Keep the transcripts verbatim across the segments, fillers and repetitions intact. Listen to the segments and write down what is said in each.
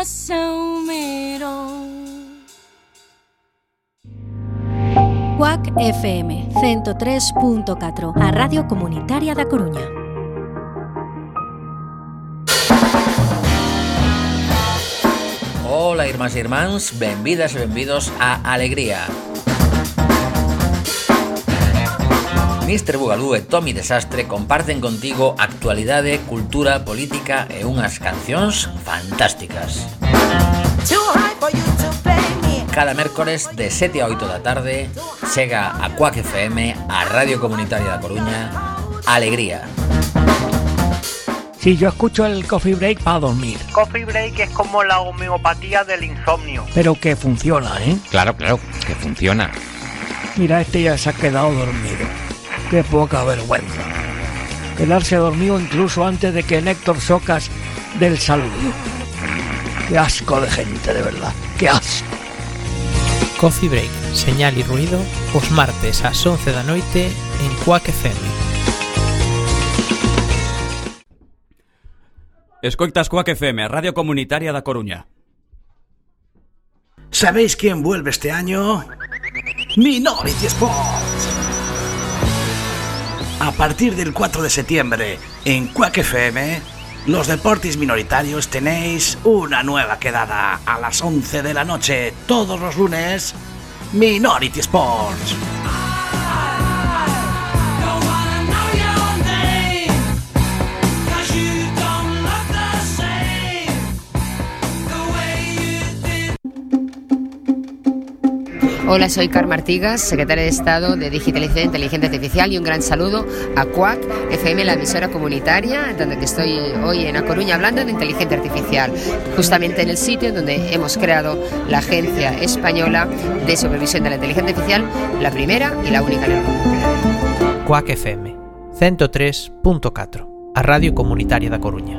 coração mirou. Cuac F M ciento tres punto catro, a Radio Comunitaria da Coruña. Ola, irmás e irmáns, benvidas e benvidos a Alegría. mister Bugalú e Tommy Desastre comparten contigo actualidade, cultura, política e unhas cancións fantásticas. Cada mércores de sete a oito da tarde chega a Cuac F M, a Radio Comunitaria da Coruña, Alegría. Sí, yo escucho el Coffee Break para dormir. Coffee Break es como la homeopatía del insomnio. Pero que funciona, ¿eh? Claro, claro, que funciona. Mira, este ya se ha quedado dormido. Qué poca vergüenza. Quedarse dormido incluso antes de que Néctor Socas dé el saludo. Qué asco de gente, de verdad. Qué asco. Coffee Break, señal e ruido, os martes ás once da noite en Cuac F M. Escoitas Cuac F M, Radio Comunitaria da Coruña. ¿Sabéis quién vuelve este año? Minority Sports. A partir del cuatro de septiembre, en Cuac F M, los deportes minoritarios tenéis una nueva quedada a las once de la noche, todos los lunes, Minority Sports. Hola, soy Carmen Artigas, secretaria de Estado de Digitalización e Inteligencia Artificial, y un gran saludo a Cuac F M, la emisora comunitaria, donde estoy hoy en A Coruña hablando de inteligencia artificial, justamente en el sitio donde hemos creado la Agencia Española de Supervisión de la Inteligencia Artificial, la primera y la única en el mundo. Cuac F M ciento tres punto catro, a Radio Comunitaria da Coruña.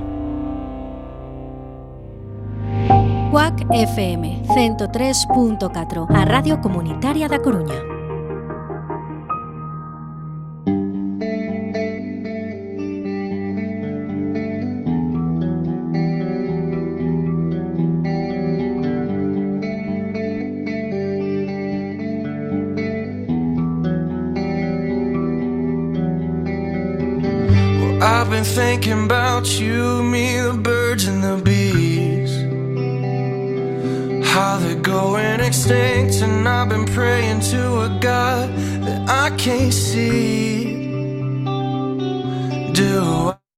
Cuac F M ciento tres punto catro, a Radio Comunitaria da Coruña. Well, I've been thinking about you, me, the birds and the bees, how they're going extinct, and I've been praying to a God that I can't see. Do I...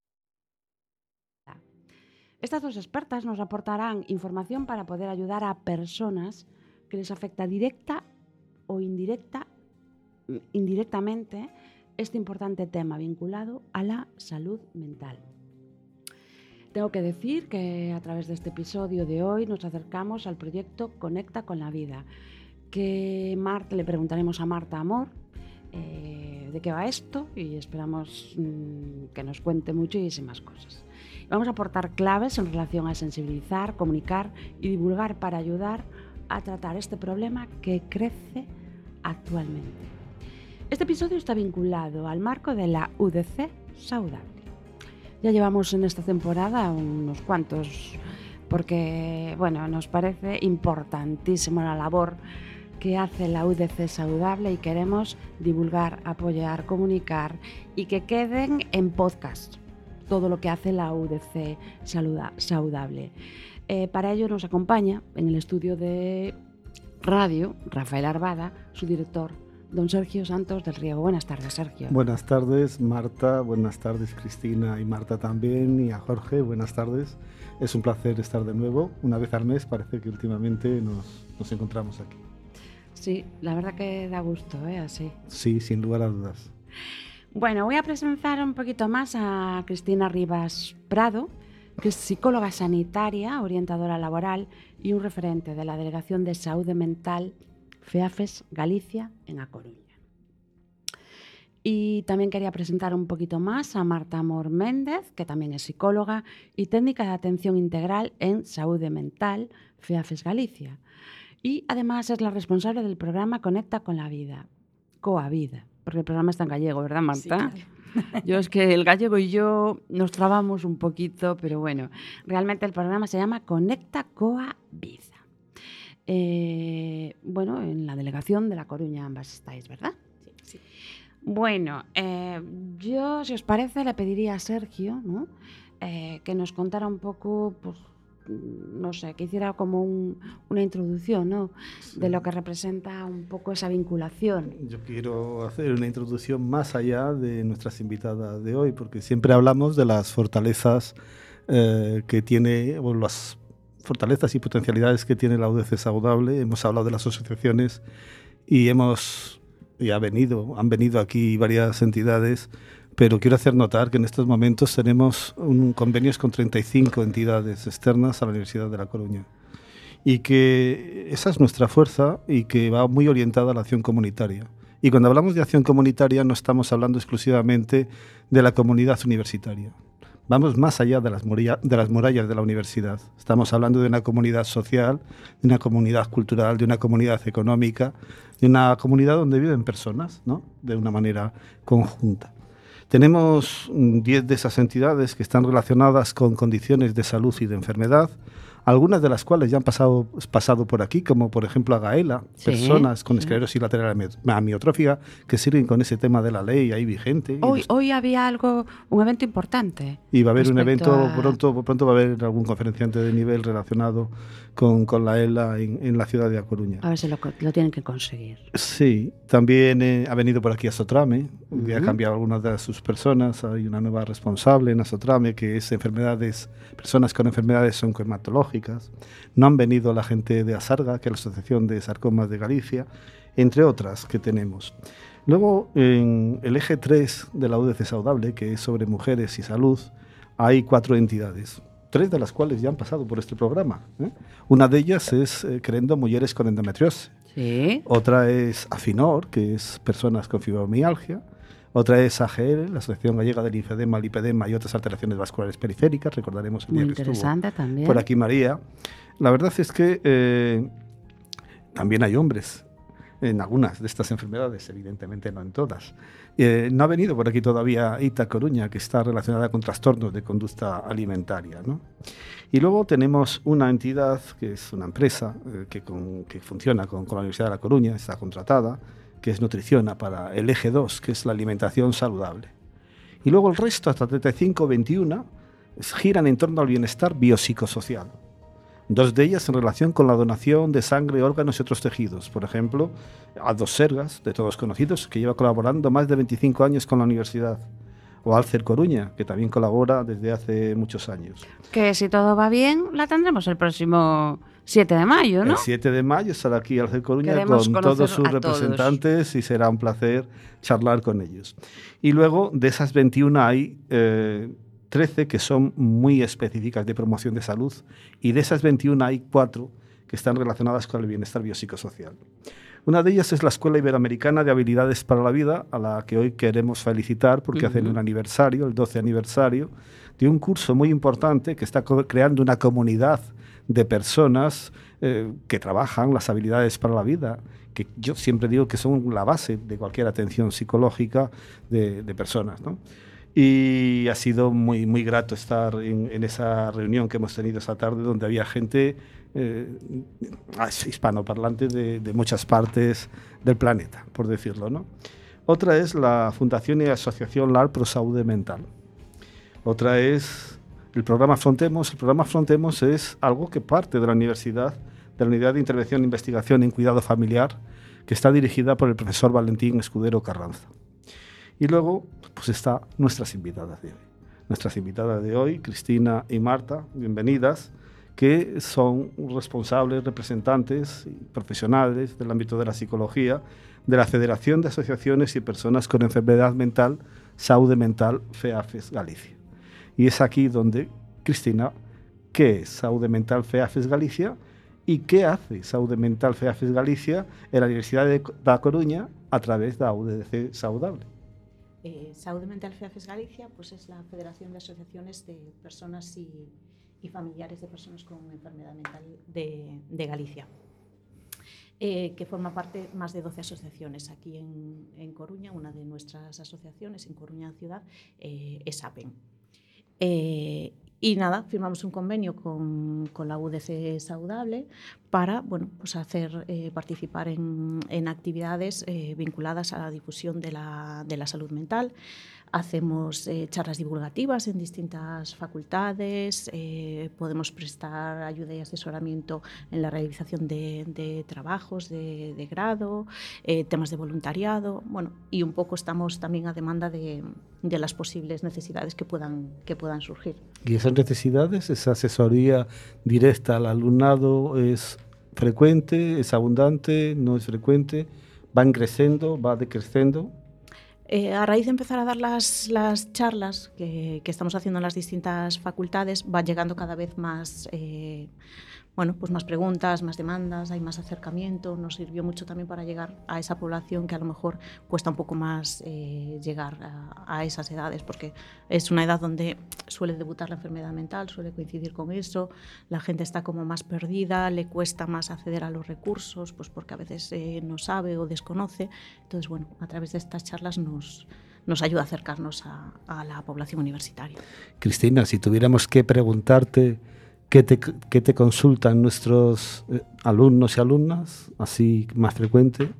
Estas dos expertas nos aportarán información para poder ayudar a personas que les afecta directa o indirecta, indirectamente este importante tema vinculado a la salud mental. Tengo que decir que a través de este episodio de hoy nos acercamos al proyecto Conecta con la Vida, que Marta, le preguntaremos a Marta Amor eh, de qué va esto, y esperamos mmm, que nos cuente muchísimas cosas. Vamos a aportar claves en relación a sensibilizar, comunicar y divulgar para ayudar a tratar este problema que crece actualmente. Este episodio está vinculado al marco de la U D C Saudable. Ya llevamos en esta temporada unos cuantos, porque bueno, nos parece importantísima la labor que hace la U D C Saudable, y queremos divulgar, apoyar, comunicar y que queden en podcast todo lo que hace la U D C Saudable. Eh, para ello nos acompaña en el estudio de radio Rafael Arbada, su director, don Sergio Santos del Riego. Buenas tardes, Sergio. Buenas tardes, Marta. Buenas tardes, Cristina y Marta también. Y a Jorge, buenas tardes. Es un placer estar de nuevo. Una vez al mes parece que últimamente nos, nos encontramos aquí. Sí, la verdad que da gusto, ¿eh? Así. Sí, sin lugar a dudas. Bueno, voy a presentar un poquito más a Cristina Rivas Prado, que es psicóloga sanitaria, orientadora laboral y un referente de la Delegación de Saúde Mental FEAFES Galicia en A Coruña. Y también quería presentar un poquito más a Marta Amor Méndez, que también es psicóloga y técnica de atención integral en Saúde Mental FEAFES Galicia. Y además es la responsable del programa Conecta con la Vida, Coa Vida, porque el programa está en gallego, ¿verdad, Marta? Sí, claro. Yo es que el gallego y yo nos trabamos un poquito, pero bueno, realmente el programa se llama Conecta Coa Viza. Eh, bueno, en la delegación de La Coruña ambas estáis, ¿verdad? Sí, sí. Bueno, eh, yo, si os parece, le pediría a Sergio, ¿no? eh, que nos contara un poco, pues, no sé, que hiciera como un, una introducción, ¿no? Sí. De lo que representa un poco esa vinculación. Yo quiero hacer una introducción más allá de nuestras invitadas de hoy, porque siempre hablamos de las fortalezas eh, que tiene, o las fortalezas y potencialidades que tiene la U D C Saudable. Hemos hablado de las asociaciones y hemos y ha venido, han venido aquí varias entidades, pero quiero hacer notar que en estos momentos tenemos un convenios con treinta y cinco entidades externas a la Universidad de La Coruña y que esa es nuestra fuerza y que va muy orientada a la acción comunitaria. Y cuando hablamos de acción comunitaria no estamos hablando exclusivamente de la comunidad universitaria. Vamos más allá de las, muralla, de las murallas de la universidad. Estamos hablando de una comunidad social, de una comunidad cultural, de una comunidad económica, de una comunidad donde viven personas, ¿no? De una manera conjunta. Tenemos diez de esas entidades que están relacionadas con condiciones de salud y de enfermedad, algunas de las cuales ya han pasado, pasado por aquí, como por ejemplo a Gaela, sí, personas con sí. esclerosis lateral amiotrófica que sirven con ese tema de la ley ahí vigente. Hoy, hoy había algo, un evento importante. Y va a haber un evento, a... pronto, pronto va a haber algún conferenciante de nivel relacionado con, con la E L A en, en la ciudad de A Coruña. A ver si lo, lo tienen que conseguir. Sí, también eh, ha venido por aquí a Sotrame, uh-huh. y ha cambiado algunas de sus personas, hay una nueva responsable en Sotrame que es enfermedades, personas con enfermedades oncohematológicas. No han venido la gente de ASARGA, que es la Asociación de Sarcomas de Galicia, entre otras que tenemos. Luego, en el eje tres de la U D C Saudable, que es sobre mujeres y salud, hay cuatro entidades, tres de las cuales ya han pasado por este programa, ¿eh? Una de ellas es eh, Querendo Mujeres con Endometriosis. Sí. Otra es AFINOR, que es personas con fibromialgia. Otra es A G L, la Asociación Gallega del Linfedema, Lipedema y otras alteraciones vasculares periféricas. Recordaremos el día Muy que estuvo también. por aquí María. La verdad es que eh, también hay hombres en algunas de estas enfermedades, evidentemente no en todas. Eh, no ha venido por aquí todavía I T A Coruña, que está relacionada con trastornos de conducta alimentaria, ¿no? Y luego tenemos una entidad que es una empresa eh, que, con, que funciona con, con la Universidad de La Coruña, está contratada, que es Nutriciona, para el eje dos, que es la alimentación saludable. Y luego el resto, hasta treinta y cinco veintiuno, giran en torno al bienestar biopsicosocial. Dos de ellas en relación con la donación de sangre, órganos y otros tejidos. Por ejemplo, Aldos Sergas, de todos conocidos, que lleva colaborando más de veinticinco años con la universidad. O Alcer Coruña, que también colabora desde hace muchos años. Que si todo va bien, la tendremos el próximo siete de mayo, ¿no? El siete de mayo estará aquí Alcer Coruña Queremos con todos sus representantes todos. Y será un placer charlar con ellos. Y luego, de esas veintiuna hay eh, trece que son muy específicas de promoción de salud, y de esas veintiuna hay cuatro que están relacionadas con el bienestar biopsicosocial. Una de ellas es la Escuela Iberoamericana de Habilidades para la Vida, a la que hoy queremos felicitar porque uh-huh. hacen un aniversario, el doce aniversario, de un curso muy importante que está creando una comunidad de personas eh, que trabajan las habilidades para la vida, que yo siempre digo que son la base de cualquier atención psicológica de, de personas, ¿no? Y ha sido muy, muy grato estar en, en esa reunión que hemos tenido esta tarde, donde había gente eh, hispanoparlante de, de muchas partes del planeta, por decirlo, ¿no? Otra es la Fundación y Asociación LAR Pro Saúde Mental. Otra es el programa Frontemos. El programa Frontemos es algo que parte de la universidad, de la Unidad de Intervención e Investigación en Cuidado Familiar, que está dirigida por el profesor Valentín Escudero Carranza. Y luego, pues está nuestras invitadas de hoy. Nuestras invitadas de hoy, Cristina y Marta, bienvenidas, que son responsables, representantes y profesionales del ámbito de la psicología de la Federación de Asociaciones y Personas con Enfermedad Mental, Saúde Mental, FEAFES Galicia. Y es aquí donde, Cristina, ¿qué es Saúde Mental FEAFES Galicia? ¿Y qué hace Saúde Mental FEAFES Galicia en la Universidad de A Coruña a través da U D C Saudable? Eh, Saúde Mental FEAFES Galicia pues es la Federación de Asociaciones de Personas y, y Familiares de Personas con Enfermedad Mental de, de Galicia. eh, que forma parte más de doce asociaciones aquí en, en Coruña. Una de nuestras asociaciones en Coruña Ciudad eh, es APEN. Eh, y nada, firmamos un convenio con, con la U D C Saudable para, bueno, pues hacer eh, participar en, en actividades eh, vinculadas a la difusión de la, de la salud mental. Hacemos eh, charlas divulgativas en distintas facultades, eh, podemos prestar ayuda y asesoramiento en la realización de, de trabajos de, de grado, eh, temas de voluntariado, bueno, y un poco estamos también a demanda de, de las posibles necesidades que puedan, que puedan surgir. ¿Y esas necesidades, esa asesoría directa al alumnado es frecuente, es abundante, no es frecuente, van creciendo, va decreciendo? Eh, a raíz de empezar a dar las, las charlas que, que estamos haciendo en las distintas facultades, van llegando cada vez más, eh, bueno, pues más preguntas, más demandas, hay más acercamiento. Nos sirvió mucho también para llegar a esa población que a lo mejor cuesta un poco más eh, llegar a, a esas edades, porque es una edad donde suele debutar la enfermedad mental, suele coincidir con eso, la gente está como más perdida, le cuesta más acceder a los recursos, pues porque a veces eh, no sabe o desconoce. Entonces, bueno, a través de estas charlas nos, nos ayuda a acercarnos a, a la población universitaria. Cristina, si tuviéramos que preguntarte ¿qué te, qué te consultan nuestros eh, alumnos y alumnas, así más frecuente?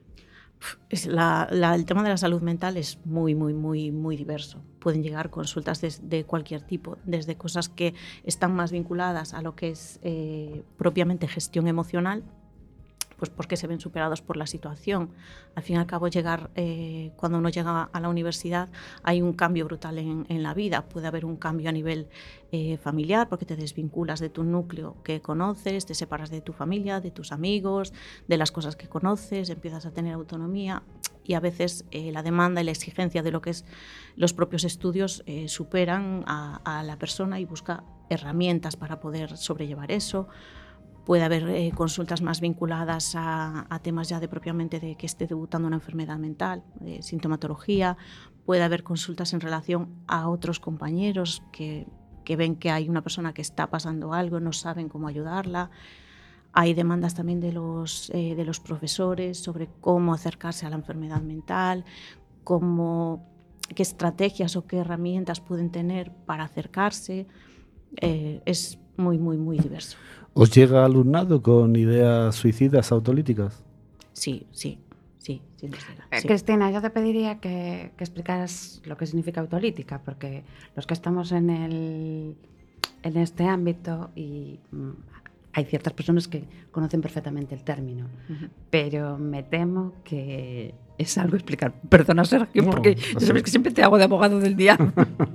Es la, la, el tema de la salud mental es muy, muy, muy, muy diverso. Pueden llegar consultas de, de cualquier tipo, desde cosas que están más vinculadas a lo que es eh, propiamente gestión emocional, pues porque se ven superados por la situación. Al fin y al cabo, llegar, eh, cuando uno llega a la universidad hay un cambio brutal en, en la vida. Puede haber un cambio a nivel eh, familiar, porque te desvinculas de tu núcleo que conoces, te separas de tu familia, de tus amigos, de las cosas que conoces, empiezas a tener autonomía y a veces eh, la demanda y la exigencia de lo que es los propios estudios eh, superan a, a la persona y busca herramientas para poder sobrellevar eso. Puede haber eh, consultas más vinculadas a, a temas ya de propiamente de que esté debutando una enfermedad mental, de sintomatología. Puede haber consultas en relación a otros compañeros que, que ven que hay una persona que está pasando algo, no saben cómo ayudarla. Hay demandas también de los, eh, de los profesores sobre cómo acercarse a la enfermedad mental, cómo, qué estrategias o qué herramientas pueden tener para acercarse. Eh, es muy, muy, muy diverso. ¿Os llega alumnado con ideas suicidas autolíticas? Sí, sí, sí. sí, llega, eh, sí. Cristina, yo te pediría que, que explicaras lo que significa autolítica, porque los que estamos en, el, en este ámbito, y mm, hay ciertas personas que conocen perfectamente el término, uh-huh. pero me temo que es algo explicar. Perdona, Sergio, no, porque ya sabes que siempre te hago de abogado del diablo.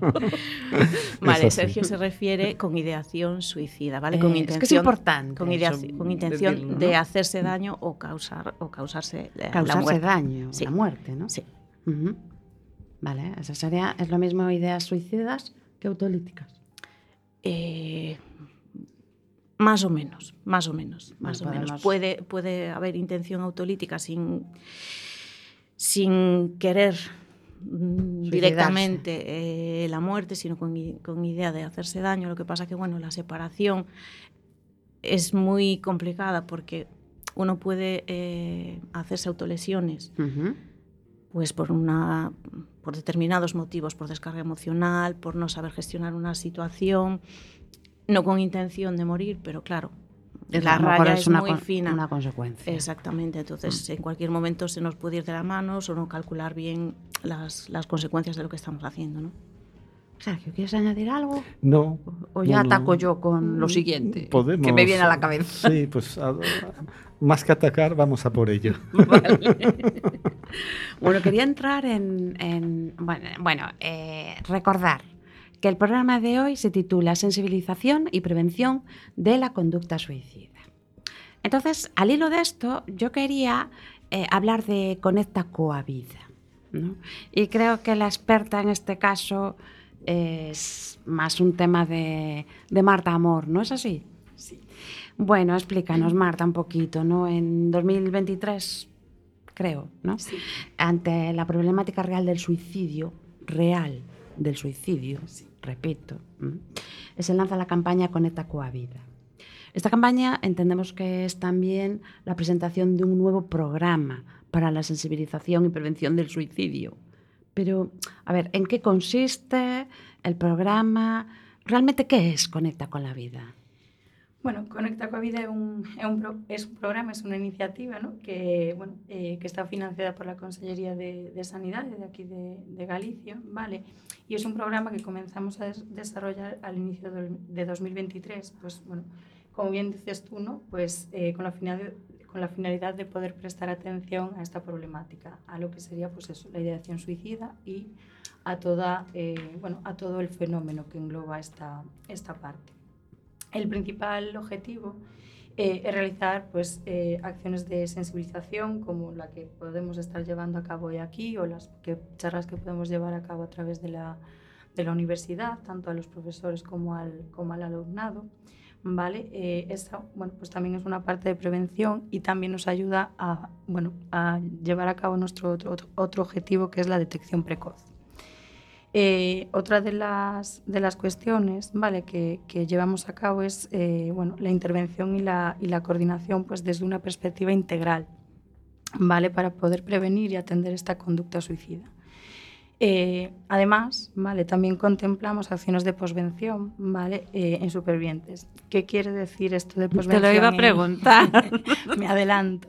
Vale, Sergio se refiere con ideación suicida, ¿vale? Con eh, intención, es que es importante. Con, ideación, con intención decirlo, ¿no? de hacerse daño o causar o causarse, eh, causarse la muerte. daño, sí. la muerte, ¿no? Sí. Uh-huh. Vale, esa sería, es lo mismo ideas suicidas que autolíticas. Eh, más o menos, más o menos, más bueno, o menos. Puede, puede haber intención autolítica sin sin querer mm, directamente eh, la muerte, sino con, con idea de hacerse daño. Lo que pasa que, bueno, la separación es muy complicada porque uno puede eh, hacerse autolesiones uh-huh. pues por, una, por determinados motivos, por descarga emocional, por no saber gestionar una situación, no con intención de morir, pero claro, la raya es, es muy con, fina. Una consecuencia. Exactamente. Entonces, mm. en cualquier momento se nos puede ir de las manos o no calcular bien las, las consecuencias de lo que estamos haciendo, ¿no? Sergio, ¿quieres añadir algo? No. ¿O ya no, ataco no. yo con lo siguiente? Podemos, que me viene a la cabeza. Sí, pues a, más que atacar, vamos a por ello. Vale. Bueno, quería entrar en... en bueno, bueno eh, recordar que el programa de hoy se titula Sensibilización y prevención de la conducta suicida. Entonces, al hilo de esto, yo quería eh, hablar de Conecta Coa Vida, ¿no? Y creo que la experta en este caso es más un tema de, de Marta Amor, ¿no es así? Sí. Bueno, explícanos, Marta, un poquito, ¿no? En dos mil veintitrés, creo, ¿no? Sí. Ante la problemática real del suicidio, real, del suicidio, sí. repito, ¿m? se lanza la campaña Conecta Coa Vida. Esta campaña entendemos que es también la presentación de un nuevo programa para la sensibilización y prevención del suicidio. Pero, a ver, ¿en qué consiste el programa? Realmente, ¿qué es Conecta con la Vida? Bueno, Conecta coa Vida é un, é un, pro, é un programa, é unha iniciativa, ¿no? que, bueno, eh, que está financiada por la Consellería de, de Sanidade de aquí de, de Galicia, ¿vale? Y es un programa que comenzamos a des desarrollar al inicio de, de dos mil veintitrés, pues, bueno, como bien dices tú, ¿no? Pues eh, con la finalidad con la finalidad de poder prestar atención a esta problemática, a lo que sería pues eso, la ideación suicida y a toda eh, bueno, a todo el fenómeno que engloba esta, esta parte. El principal objetivo eh, es realizar pues, eh, acciones de sensibilización como la que podemos estar llevando a cabo hoy aquí o las que, charlas que podemos llevar a cabo a través de la, de la universidad, tanto a los profesores como al, como al alumnado. ¿Vale? Eh, esa, bueno, pues también es una parte de prevención y también nos ayuda a, bueno, a llevar a cabo nuestro otro, otro, otro objetivo, que es la detección precoz. Eh, otra de las, de las cuestiones, ¿vale? que, que llevamos a cabo es eh, bueno, la intervención y la, y la coordinación pues, desde una perspectiva integral, ¿vale? Para poder prevenir y atender esta conducta suicida. Eh, además, ¿vale? También contemplamos acciones de posvención, ¿vale? eh, en supervivientes. ¿Qué quiere decir esto de posvención? Te lo iba a preguntar. Me adelanto.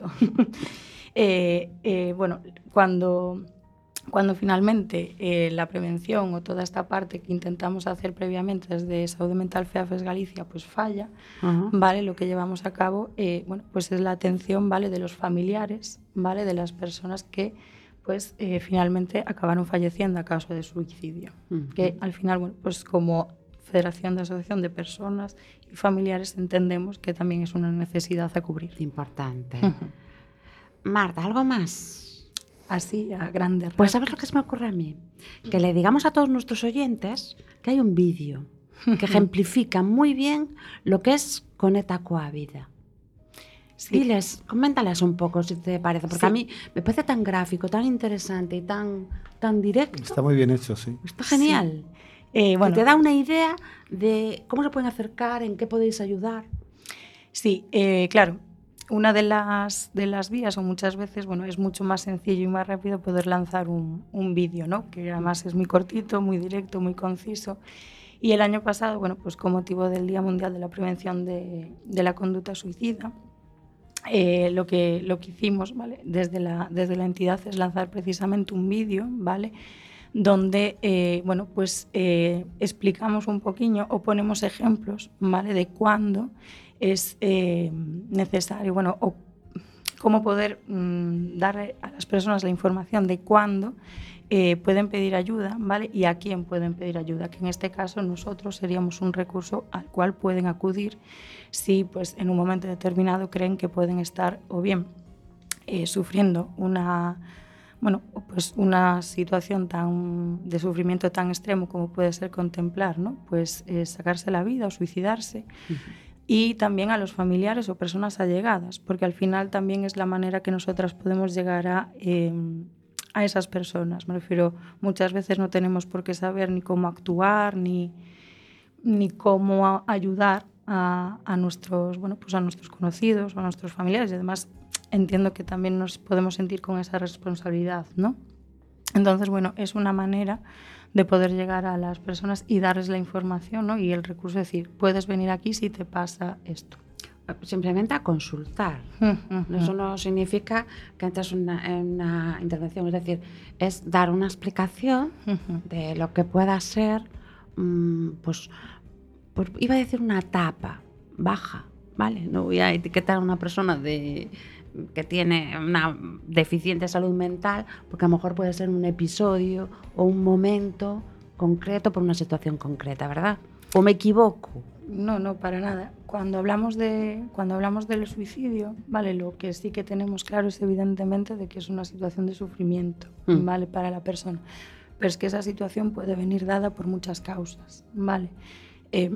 eh, eh, bueno, cuando, cuando finalmente eh, la prevención o toda esta parte que intentamos hacer previamente desde Salud Mental FEAFES Galicia pues falla, uh-huh. ¿vale? Lo que llevamos a cabo eh, bueno, pues es la atención, ¿vale? De los familiares, ¿vale? De las personas que pues eh, finalmente acabaron falleciendo a causa de suicidio. Uh-huh. Que al final, bueno, pues como Federación de Asociación de Personas y Familiares entendemos que también es una necesidad a cubrir. Importante. Uh-huh. Marta, ¿algo más? Así, a grandes rasgos. Pues ¿sabes lo que se me ocurre a mí? Que le digamos a todos nuestros oyentes que hay un vídeo que ejemplifica muy bien lo que es Conecta coa Vida. Sí. Diles, coméntales un poco si te parece, porque sí. A mí me parece tan gráfico, tan interesante y tan, tan directo. Está muy bien hecho, sí. Está genial. Sí. Eh, bueno, te da una idea de cómo se pueden acercar, en qué podéis ayudar. Sí, eh, claro. Una de las, de las vías, o muchas veces, bueno, es mucho más sencillo y más rápido poder lanzar un, un vídeo, ¿no? Que además es muy cortito, muy directo, muy conciso. Y el año pasado, bueno, pues con motivo del Día Mundial de la Prevención de, de la Conducta Suicida, Eh, lo, que, lo que hicimos, ¿vale? desde, la, desde la entidad es lanzar precisamente un vídeo, ¿vale? Donde eh, bueno, pues, eh, explicamos un poquillo o ponemos ejemplos, ¿vale? De cuándo es eh, necesario, bueno, o cómo poder mmm, dar a las personas la información de cuándo eh, pueden pedir ayuda, ¿vale? Y a quién pueden pedir ayuda, que en este caso nosotros seríamos un recurso al cual pueden acudir si pues, en un momento determinado creen que pueden estar o bien eh, sufriendo una, bueno, pues una situación tan, de sufrimiento tan extremo como puede ser contemplar, ¿no? Pues eh, sacarse la vida o suicidarse. Uh-huh. Y también a los familiares o personas allegadas, porque al final también es la manera que nosotras podemos llegar a, eh, a esas personas. Me refiero, muchas veces no tenemos por qué saber ni cómo actuar, ni, ni cómo ayudar A, a, nuestros, bueno, pues a nuestros conocidos o a nuestros familiares, y además entiendo que también nos podemos sentir con esa responsabilidad, ¿no? Entonces, bueno, es una manera de poder llegar a las personas y darles la información, ¿no? Y el recurso es decir, puedes venir aquí si te pasa esto. Simplemente a consultar. Uh-huh. Eso no significa que entres en una, en una intervención, es decir, es dar una explicación uh-huh. de lo que pueda ser, mmm, pues, pues iba a decir una etapa baja, ¿vale? No voy a etiquetar a una persona de, que tiene una deficiente salud mental, porque a lo mejor puede ser un episodio o un momento concreto por una situación concreta, ¿verdad? ¿O me equivoco? No, no, para nada. Cuando hablamos de, cuando hablamos del suicidio, ¿vale? Lo que sí que tenemos claro es evidentemente de que es una situación de sufrimiento, mm. ¿vale? Para la persona. Pero es que esa situación puede venir dada por muchas causas, ¿vale? Eh,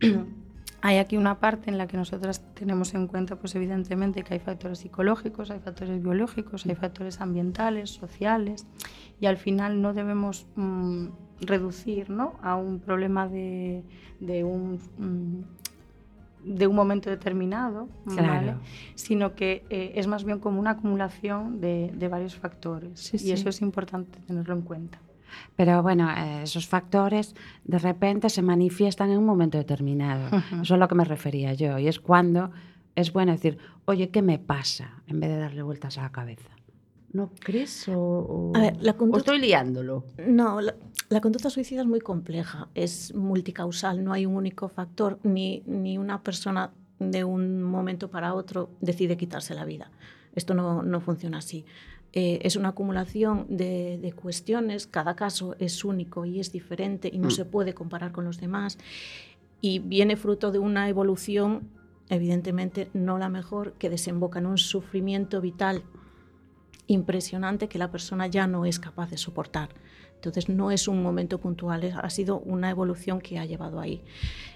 hay aquí una parte en la que nosotras tenemos en cuenta, pues evidentemente, que hay factores psicológicos, hay factores biológicos, hay factores ambientales, sociales, y al final no debemos mmm, reducir, ¿no? A un problema de, de un, mmm, de un momento determinado, claro. ¿vale? Sino que eh, es más bien como una acumulación de, de varios factores. Sí, y sí. eso es importante tenerlo en cuenta. Pero bueno, eh, esos factores de repente se manifiestan en un momento determinado. Uh-huh. Eso es a lo que me refería yo. Y es cuando es bueno decir, oye, ¿qué me pasa? En vez de darle vueltas a la cabeza. ¿No crees? ¿O, o, a ver, la conducta, ¿o estoy liándolo? No, la, la conducta suicida es muy compleja. Es multicausal. No hay un único factor. Ni, ni una persona de un momento para otro decide quitarse la vida. Esto no, no funciona así. Eh, es una acumulación de, de cuestiones, cada caso es único y es diferente y no mm. se puede comparar con los demás y viene fruto de una evolución, evidentemente no la mejor, que desemboca en un sufrimiento vital impresionante que la persona ya no es capaz de soportar. Entonces no es un momento puntual, ha sido una evolución que ha llevado ahí.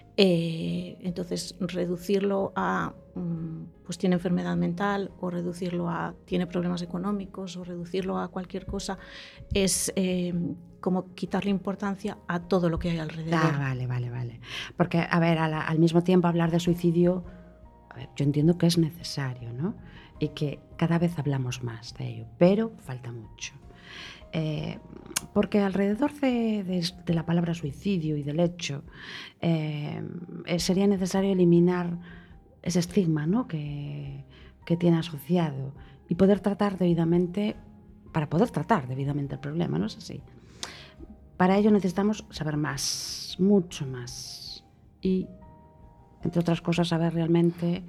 Eh, entonces reducirlo a pues tiene enfermedad mental o reducirlo a tiene problemas económicos o reducirlo a cualquier cosa es eh, como quitarle importancia a todo lo que hay alrededor. Ah, vale, vale, vale. Porque, a ver, a la, al mismo tiempo hablar de suicidio, a ver, yo entiendo que es necesario, ¿no? Y que cada vez hablamos más de ello, pero falta mucho. Eh, porque alrededor de, de, de la palabra suicidio y del hecho eh, sería necesario eliminar ese estigma, ¿no? que, que tiene asociado y poder tratar debidamente, para poder tratar debidamente el problema, ¿no es así? Para ello necesitamos saber más, mucho más y, entre otras cosas, saber realmente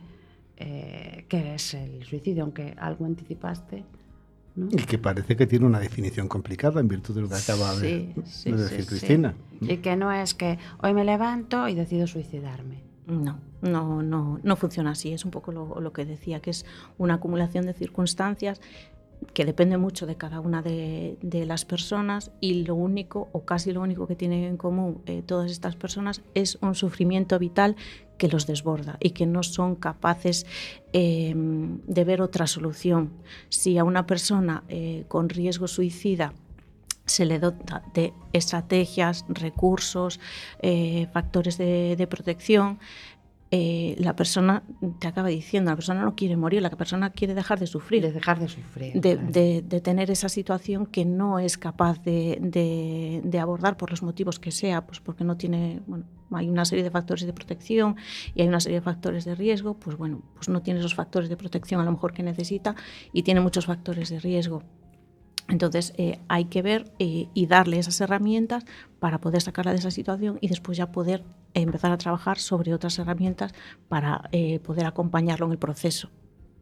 eh, qué es el suicidio, aunque algo anticipaste, ¿no? Y que parece que tiene una definición complicada en virtud de lo que acaba sí, de, sí, de decir sí, Cristina. Sí. Y que no es que hoy me levanto y decido suicidarme. No, no, no, no funciona así. Es un poco lo, lo que decía, que es una acumulación de circunstancias que depende mucho de cada una de, de las personas y lo único, o casi lo único que tienen en común eh, todas estas personas es un sufrimiento vital que los desborda y que no son capaces eh, de ver otra solución. Si a una persona eh, con riesgo suicida se le dota de estrategias, recursos, eh, factores de, de protección, eh, la persona te acaba diciendo, la persona no quiere morir, la persona quiere dejar de sufrir. De dejar de sufrir. De, claro. de, de tener esa situación que no es capaz de, de, de abordar por los motivos que sea, pues porque no tiene, bueno, hay una serie de factores de protección y hay una serie de factores de riesgo, pues bueno, pues no tiene esos factores de protección a lo mejor que necesita y tiene muchos factores de riesgo. Entonces eh, hay que ver eh, y darle esas herramientas para poder sacarla de esa situación y después ya poder empezar a trabajar sobre otras herramientas para eh, poder acompañarlo en el proceso.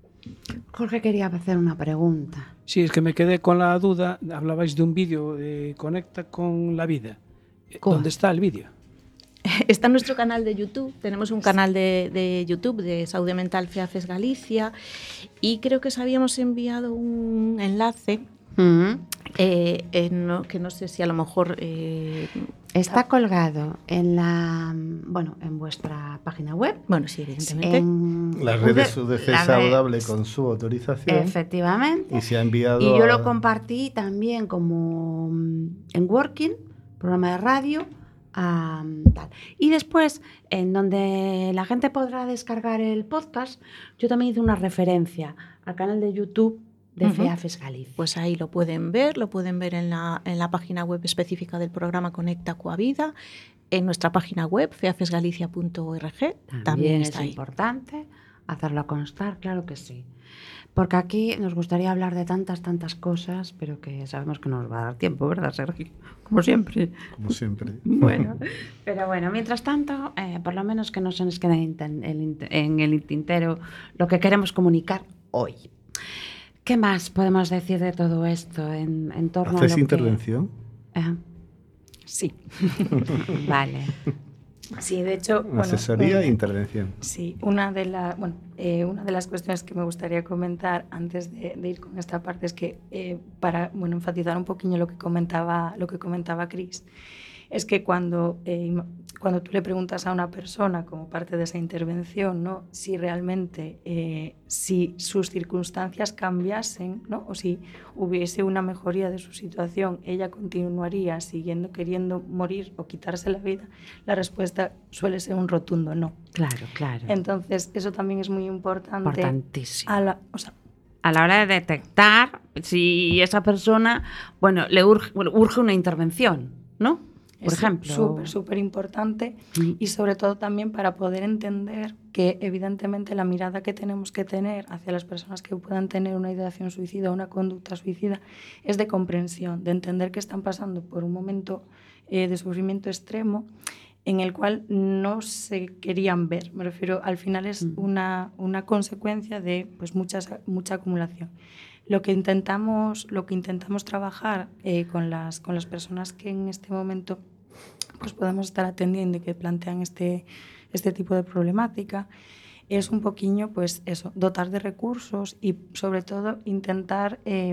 Jorge quería hacer una pregunta. Sí, es que me quedé con la duda. Hablabais de un vídeo de Conecta con la Vida. ¿Cómo? ¿Dónde está el vídeo? Está en nuestro canal de YouTube. Tenemos un canal de, de YouTube de Saúde Mental FEAFES Galicia y creo que os habíamos enviado un enlace. Uh-huh. Eh, eh, no, que no sé si a lo mejor eh, está colgado en la bueno en vuestra página web. Bueno, sí, evidentemente. En las redes U D C Saludable con su autorización. Efectivamente. Y se ha enviado. Y yo a... lo compartí también como en Working, programa de radio. Um, tal. Y después, en donde la gente podrá descargar el podcast, yo también hice una referencia al canal de YouTube de uh-huh. FEAFES Galicia. Pues ahí lo pueden ver, lo pueden ver en la, en la página web específica del programa Conecta coa Vida, en nuestra página web feafes galicia punto org. También, también está es ahí. Importante hacerlo constar, claro que sí. Porque aquí nos gustaría hablar de tantas, tantas cosas, pero que sabemos que no nos va a dar tiempo, ¿verdad, Sergio? Como siempre. Como siempre. Bueno, pero bueno, mientras tanto, eh, por lo menos que no se nos quede en el, en el tintero lo que queremos comunicar hoy. ¿Qué más podemos decir de todo esto en, en torno a lo que... ¿Haces intervención? Eh, sí. Vale. Sí, de hecho... Asesoría bueno, e intervención. Sí, una de, la, bueno, eh, una de las cuestiones que me gustaría comentar antes de, de ir con esta parte es que, eh, para bueno, enfatizar un poquillo lo que comentaba, lo que comentaba Cris, es que cuando, eh, cuando tú le preguntas a una persona como parte de esa intervención, ¿no? si realmente, eh, si sus circunstancias cambiasen, ¿no? o si hubiese una mejoría de su situación, ella continuaría siguiendo queriendo morir o quitarse la vida, la respuesta suele ser un rotundo no. Claro, claro. Entonces, eso también es muy importante. Importantísimo. A la, o sea, a la hora de detectar si esa persona, bueno, le urge, bueno, urge una intervención, ¿no? Por es ejemplo. Súper, súper importante mm. y sobre todo también para poder entender que evidentemente la mirada que tenemos que tener hacia las personas que puedan tener una ideación suicida o una conducta suicida es de comprensión, de entender que están pasando por un momento eh, de sufrimiento extremo en el cual no se querían ver. Me refiero, al final es mm. una, una consecuencia de pues, muchas, mucha acumulación. Lo que intentamos, lo que intentamos trabajar eh, con, las, con las personas que en este momento pues, podemos estar atendiendo y que plantean este, este tipo de problemática es un poquillo, pues eso, dotar de recursos y sobre todo intentar eh,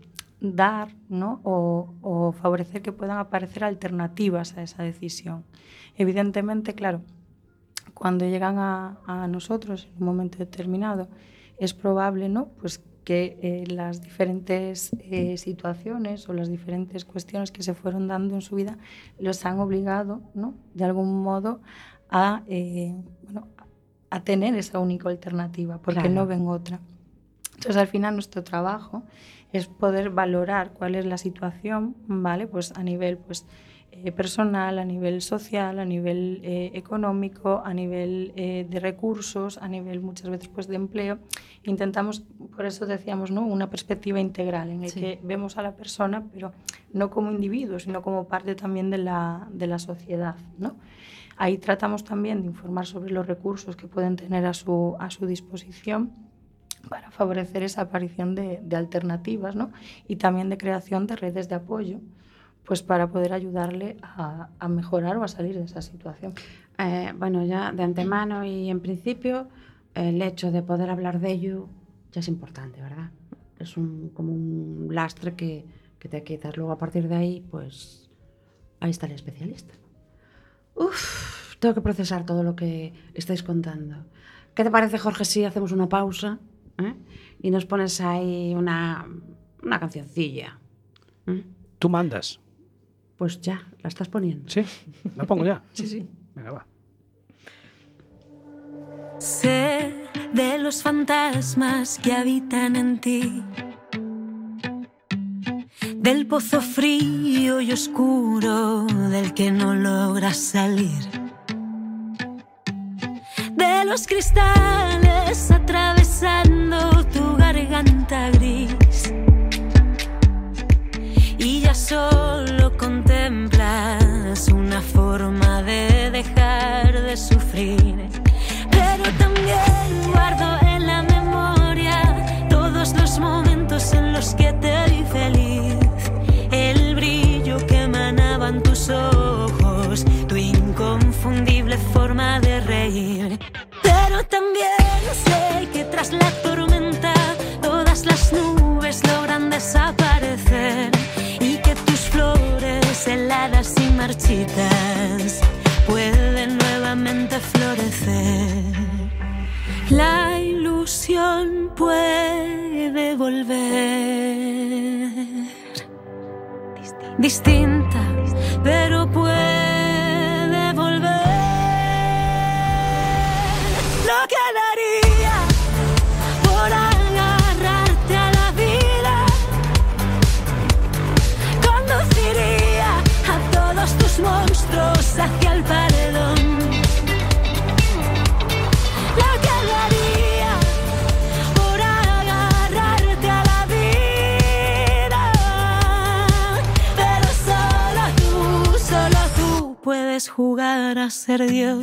dar, ¿no? o, o favorecer que puedan aparecer alternativas a esa decisión. Evidentemente, claro, cuando llegan a, a nosotros en un momento determinado es probable, ¿no? pues que eh, las diferentes eh, situaciones o las diferentes cuestiones que se fueron dando en su vida los han obligado, ¿no? de algún modo a, eh, bueno, a tener esa única alternativa, porque claro. no ven otra. Entonces, al final, nuestro trabajo es poder valorar cuál es la situación, ¿vale? Pues a nivel pues, eh, personal, a nivel social, a nivel eh, económico, a nivel eh, de recursos, a nivel muchas veces pues, de empleo. Intentamos, por eso decíamos, ¿no? una perspectiva integral en la sí. que vemos a la persona, pero no como individuo, sino como parte también de la, de la sociedad, ¿no? Ahí tratamos también de informar sobre los recursos que pueden tener a su, a su disposición para favorecer esa aparición de, de alternativas, ¿no? Y también de creación de redes de apoyo, pues para poder ayudarle a, a mejorar o a salir de esa situación. Eh, bueno, ya de antemano y en principio, el hecho de poder hablar de ello ya es importante, ¿verdad? Es un, como un lastre que, que te quitas. Luego, a partir de ahí, pues ahí está el especialista. Uf, tengo que procesar todo lo que estáis contando. ¿Qué te parece, Jorge, si hacemos una pausa ¿eh? y nos pones ahí una, una cancioncilla? ¿Eh? Tú mandas. Pues ya, la estás poniendo. ¿Sí? ¿La pongo ya? Sí, sí. Venga, va. Sé de los fantasmas que habitan en ti, del pozo frío y oscuro del que no logras salir, de los cristales atravesando tu garganta gris, y ya solo contemplas una forma de dejar de sufrir. Pero también guardo en la memoria todos los momentos en los que te vi feliz, el brillo que emanaban tus ojos, tu inconfundible forma de reír. Pero también sé que tras la tormenta todas las nubes logran desaparecer y que tus flores heladas y marchitas pueden nuevamente florecer. La ilusión puede volver distinta, pero puede volver. Lo que daría por agarrarte a la vida, conduciría a todos tus monstruos hacia el paredón. Lo que daría por agarrarte a la vida, pero solo tú, solo tú puedes jugar a ser Dios.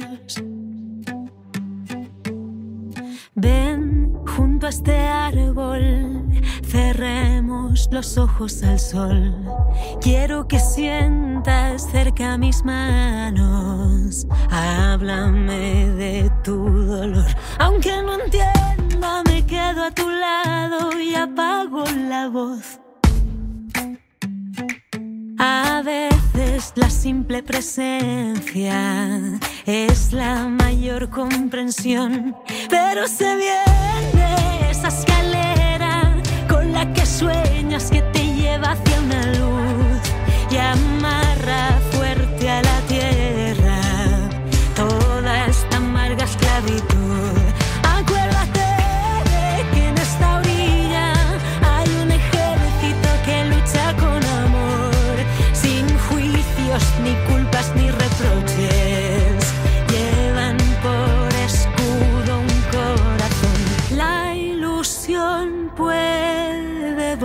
Ven junto a este árbol, cerremos los ojos al sol. Quiero que sientas cerca mis manos. Háblame de tu dolor. Aunque no entienda, me quedo a tu lado y apago la voz. A veces La simple presencia es la mayor comprensión, pero se viene esa escalera con la que sueñas que te lleva hacia una luz y amarra fuerte a la tierra toda esta amarga esclavitud. Acuérdate de que en esta orilla hay un ejército que lucha con amor, sin juicios, ni culpas, ni reproches. Llevan por escudo un corazón. La ilusión puede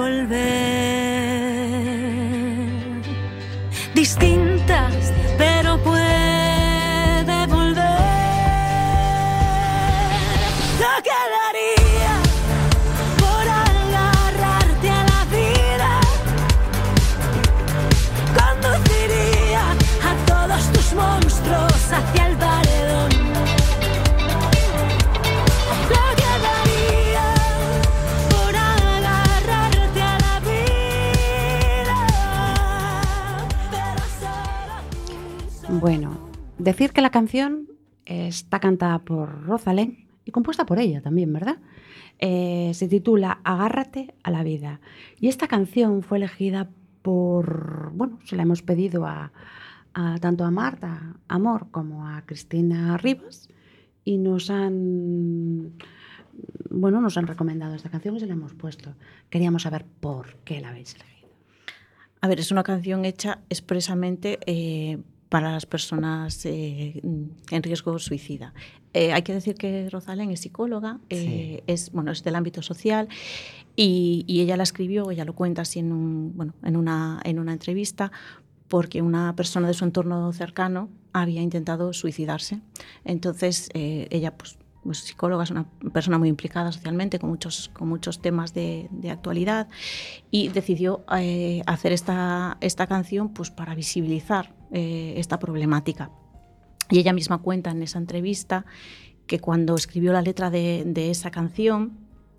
volver, distintas, pero puede volver. Lo que daría por agarrarte a la vida, conduciría a todos tus monstruos hacia el paredón. Lo que daría por agarrarte a la vida. Bueno, decir que la canción está cantada por Rosalén y compuesta por ella también, ¿verdad? Eh, se titula Agárrate a la vida. Y esta canción fue elegida por, bueno, se la hemos pedido a, a tanto a Marta Amor como a Cristina Rivas y nos han, bueno, nos han recomendado esta canción y se la hemos puesto. Queríamos saber por qué la habéis elegido. A ver, es una canción hecha expresamente eh, para las personas eh, en riesgo suicida. Eh, hay que decir que Rosalén es psicóloga, eh, sí. es, bueno, es del ámbito social y, y ella la escribió, ella lo cuenta así en, un, bueno, en, una, en una entrevista, porque una persona de su entorno cercano había intentado suicidarse. Entonces eh, ella, pues, pues psicóloga, es una persona muy implicada socialmente con muchos, con muchos temas de, de actualidad y decidió eh, hacer esta, esta canción pues, para visibilizar eh, esta problemática. Y ella misma cuenta en esa entrevista que cuando escribió la letra de, de esa canción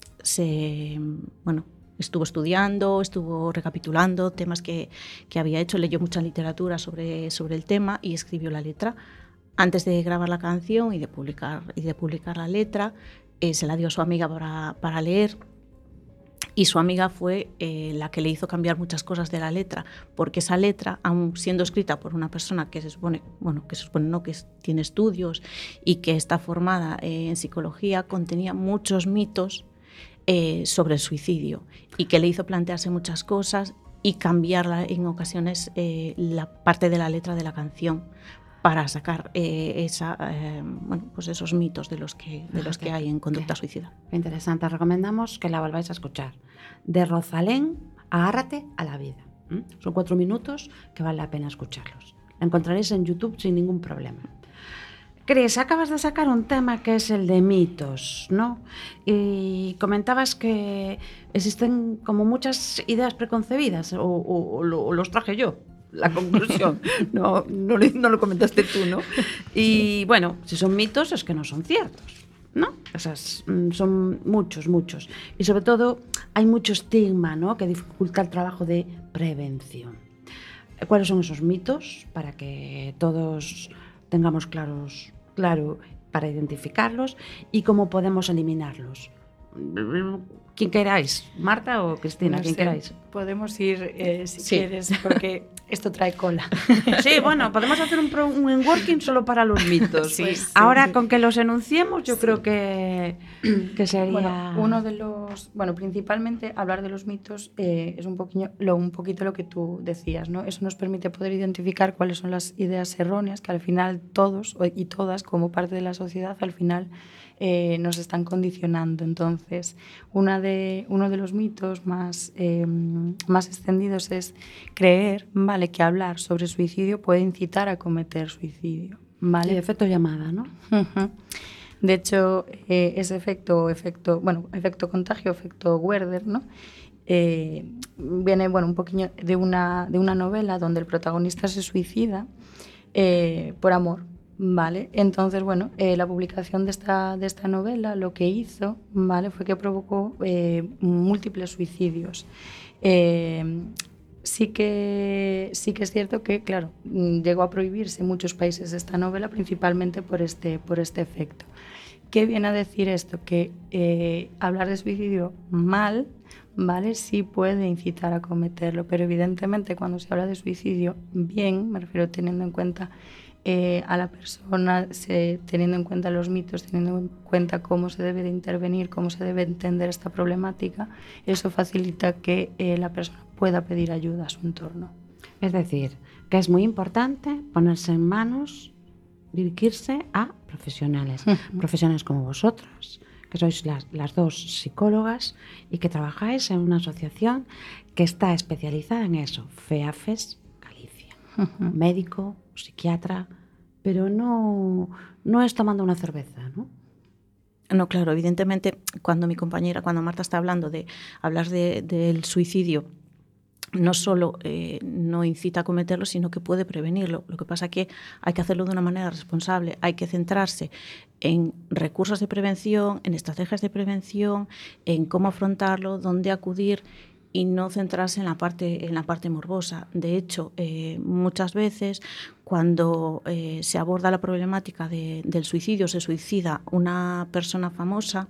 se, bueno, estuvo estudiando, estuvo recapitulando temas que, que había hecho, leyó mucha literatura sobre, sobre el tema y escribió la letra. Antes de grabar la canción y de publicar, y de publicar la letra, eh, se la dio a su amiga para, para leer y su amiga fue eh, la que le hizo cambiar muchas cosas de la letra, porque esa letra, aun siendo escrita por una persona que se supone, bueno, que se supone no, que es, tiene estudios y que está formada eh, en psicología, contenía muchos mitos eh, sobre el suicidio y que le hizo plantearse muchas cosas y cambiarla en ocasiones eh, la parte de la letra de la canción para sacar eh, esa, eh, bueno, pues esos mitos de los que, de los que hay en conducta suicida. Interesante, recomendamos que la volváis a escuchar. De Rosalén, Agárrate a la vida. ¿Mm? Son cuatro minutos que vale la pena escucharlos. La encontraréis en YouTube sin ningún problema. Cris, acabas de sacar un tema que es el de mitos, ¿no? Y comentabas que existen como muchas ideas preconcebidas, o, o, o, lo, o los traje yo. La conclusión, no, no, no lo comentaste tú, ¿no? Y bueno, si son mitos es que no son ciertos, ¿no? O sea, son muchos, muchos. Y sobre todo hay mucho estigma, ¿no? Que dificulta el trabajo de prevención. ¿Cuáles son esos mitos? Para que todos tengamos claros, claro para identificarlos y cómo podemos eliminarlos. ¿Quién queráis? ¿Marta o Cristina? No ¿Quién sé, queráis? Podemos ir, eh, si sí. quieres, porque esto trae cola. Sí, bueno, podemos hacer un, pro, un networking solo para los mitos. Sí, sí. Ahora, con que los enunciemos, yo sí. creo que, que sería... Bueno, uno de los... Bueno, principalmente hablar de los mitos eh, es un poquito, lo, un poquito lo que tú decías, ¿no? Eso nos permite poder identificar cuáles son las ideas erróneas que al final todos y todas, como parte de la sociedad, al final... Eh, nos están condicionando. Entonces, una de, uno de los mitos más, eh, más extendidos es creer, ¿vale?, que hablar sobre suicidio puede incitar a cometer suicidio, ¿vale? El efecto llamada, ¿no? Uh-huh. De hecho, eh, ese efecto, efecto, bueno, efecto contagio, efecto Werther, ¿no? Eh, viene, bueno, un poquillo de una, de una novela donde el protagonista se suicida eh, por amor. Vale, entonces, bueno, eh, la publicación de esta, de esta novela lo que hizo, vale, fue que provocó eh, múltiples suicidios. Eh, sí que, sí que es cierto que, claro, llegó a prohibirse en muchos países esta novela principalmente por este, por este efecto. ¿Qué viene a decir esto? Que eh, hablar de suicidio mal, ¿vale? Sí puede incitar a cometerlo, pero evidentemente cuando se habla de suicidio bien, me refiero teniendo en cuenta eh, a la persona, se, teniendo en cuenta los mitos, teniendo en cuenta cómo se debe de intervenir, cómo se debe entender esta problemática, eso facilita que eh, la persona pueda pedir ayuda a su entorno. Es decir, que es muy importante ponerse en manos, dirigirse a profesionales, uh-huh. profesionales como vosotros, que sois las, las dos psicólogas y que trabajáis en una asociación que está especializada en eso, FEAFES Galicia, uh-huh. médico, psiquiatra, pero no, no es tomando una cerveza, ¿no? No, claro, evidentemente cuando mi compañera, cuando Marta está hablando de hablar de, del suicidio, no solo eh, no incita a cometerlo, sino que puede prevenirlo. Lo que pasa es que hay que hacerlo de una manera responsable, hay que centrarse en recursos de prevención, en estrategias de prevención, en cómo afrontarlo, dónde acudir y no centrarse en la parte, en la parte morbosa. De hecho, eh, muchas veces cuando eh, se aborda la problemática de, del suicidio, se suicida una persona famosa,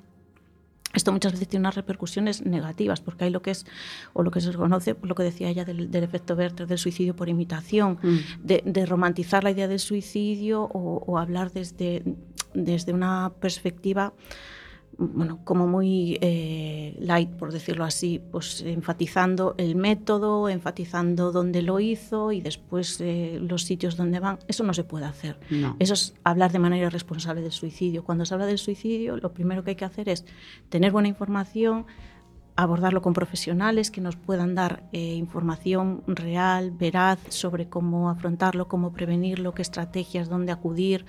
esto muchas veces tiene unas repercusiones negativas, porque hay lo que es, o lo que se conoce, lo que decía ella, del, del efecto Werther, del suicidio por imitación, mm. de, de romantizar la idea del suicidio o, o hablar desde, desde una perspectiva, bueno, como muy eh, light, por decirlo así, pues enfatizando el método, enfatizando dónde lo hizo y después eh, los sitios donde van. Eso no se puede hacer. No. Eso es hablar de manera responsable del suicidio. Cuando se habla del suicidio, lo primero que hay que hacer es tener buena información, abordarlo con profesionales que nos puedan dar eh, información real, veraz, sobre cómo afrontarlo, cómo prevenirlo, qué estrategias, dónde acudir,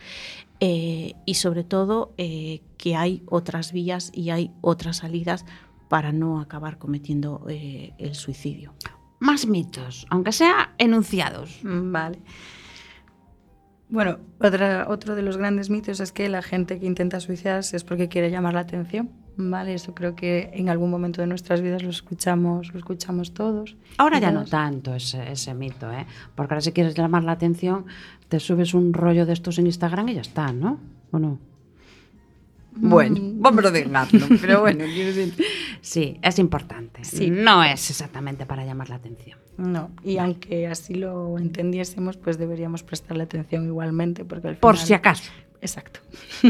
eh, y sobre todo eh, que hay otras vías y hay otras salidas para no acabar cometiendo eh, el suicidio. Más mitos, aunque sea enunciados. Vale. Bueno, otra, otro de los grandes mitos es que la gente que intenta suicidarse es porque quiere llamar la atención. Vale, eso creo que en algún momento de nuestras vidas lo escuchamos, lo escuchamos todos. Ahora ya no tanto ese, ese mito, ¿eh? Porque ahora si quieres llamar la atención, te subes un rollo de estos en Instagram y ya está, ¿no? ¿O no? Mm. Bueno, vamos a dejarlo, pero bueno, sí, es importante. Sí. No es exactamente para llamar la atención. No, y aunque así lo entendiésemos, pues deberíamos prestarle atención igualmente, porque al final... Por si acaso. Exacto.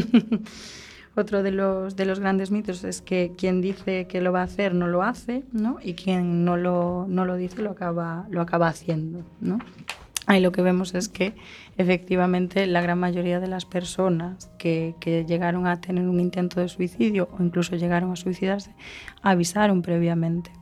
Otro de los, de los grandes mitos es que quien dice que lo va a hacer no lo hace, ¿no? Y quien no lo, no lo dice lo acaba, lo acaba haciendo, ¿no? Ahí lo que vemos es que efectivamente la gran mayoría de las personas que, que llegaron a tener un intento de suicidio o incluso llegaron a suicidarse avisaron previamente.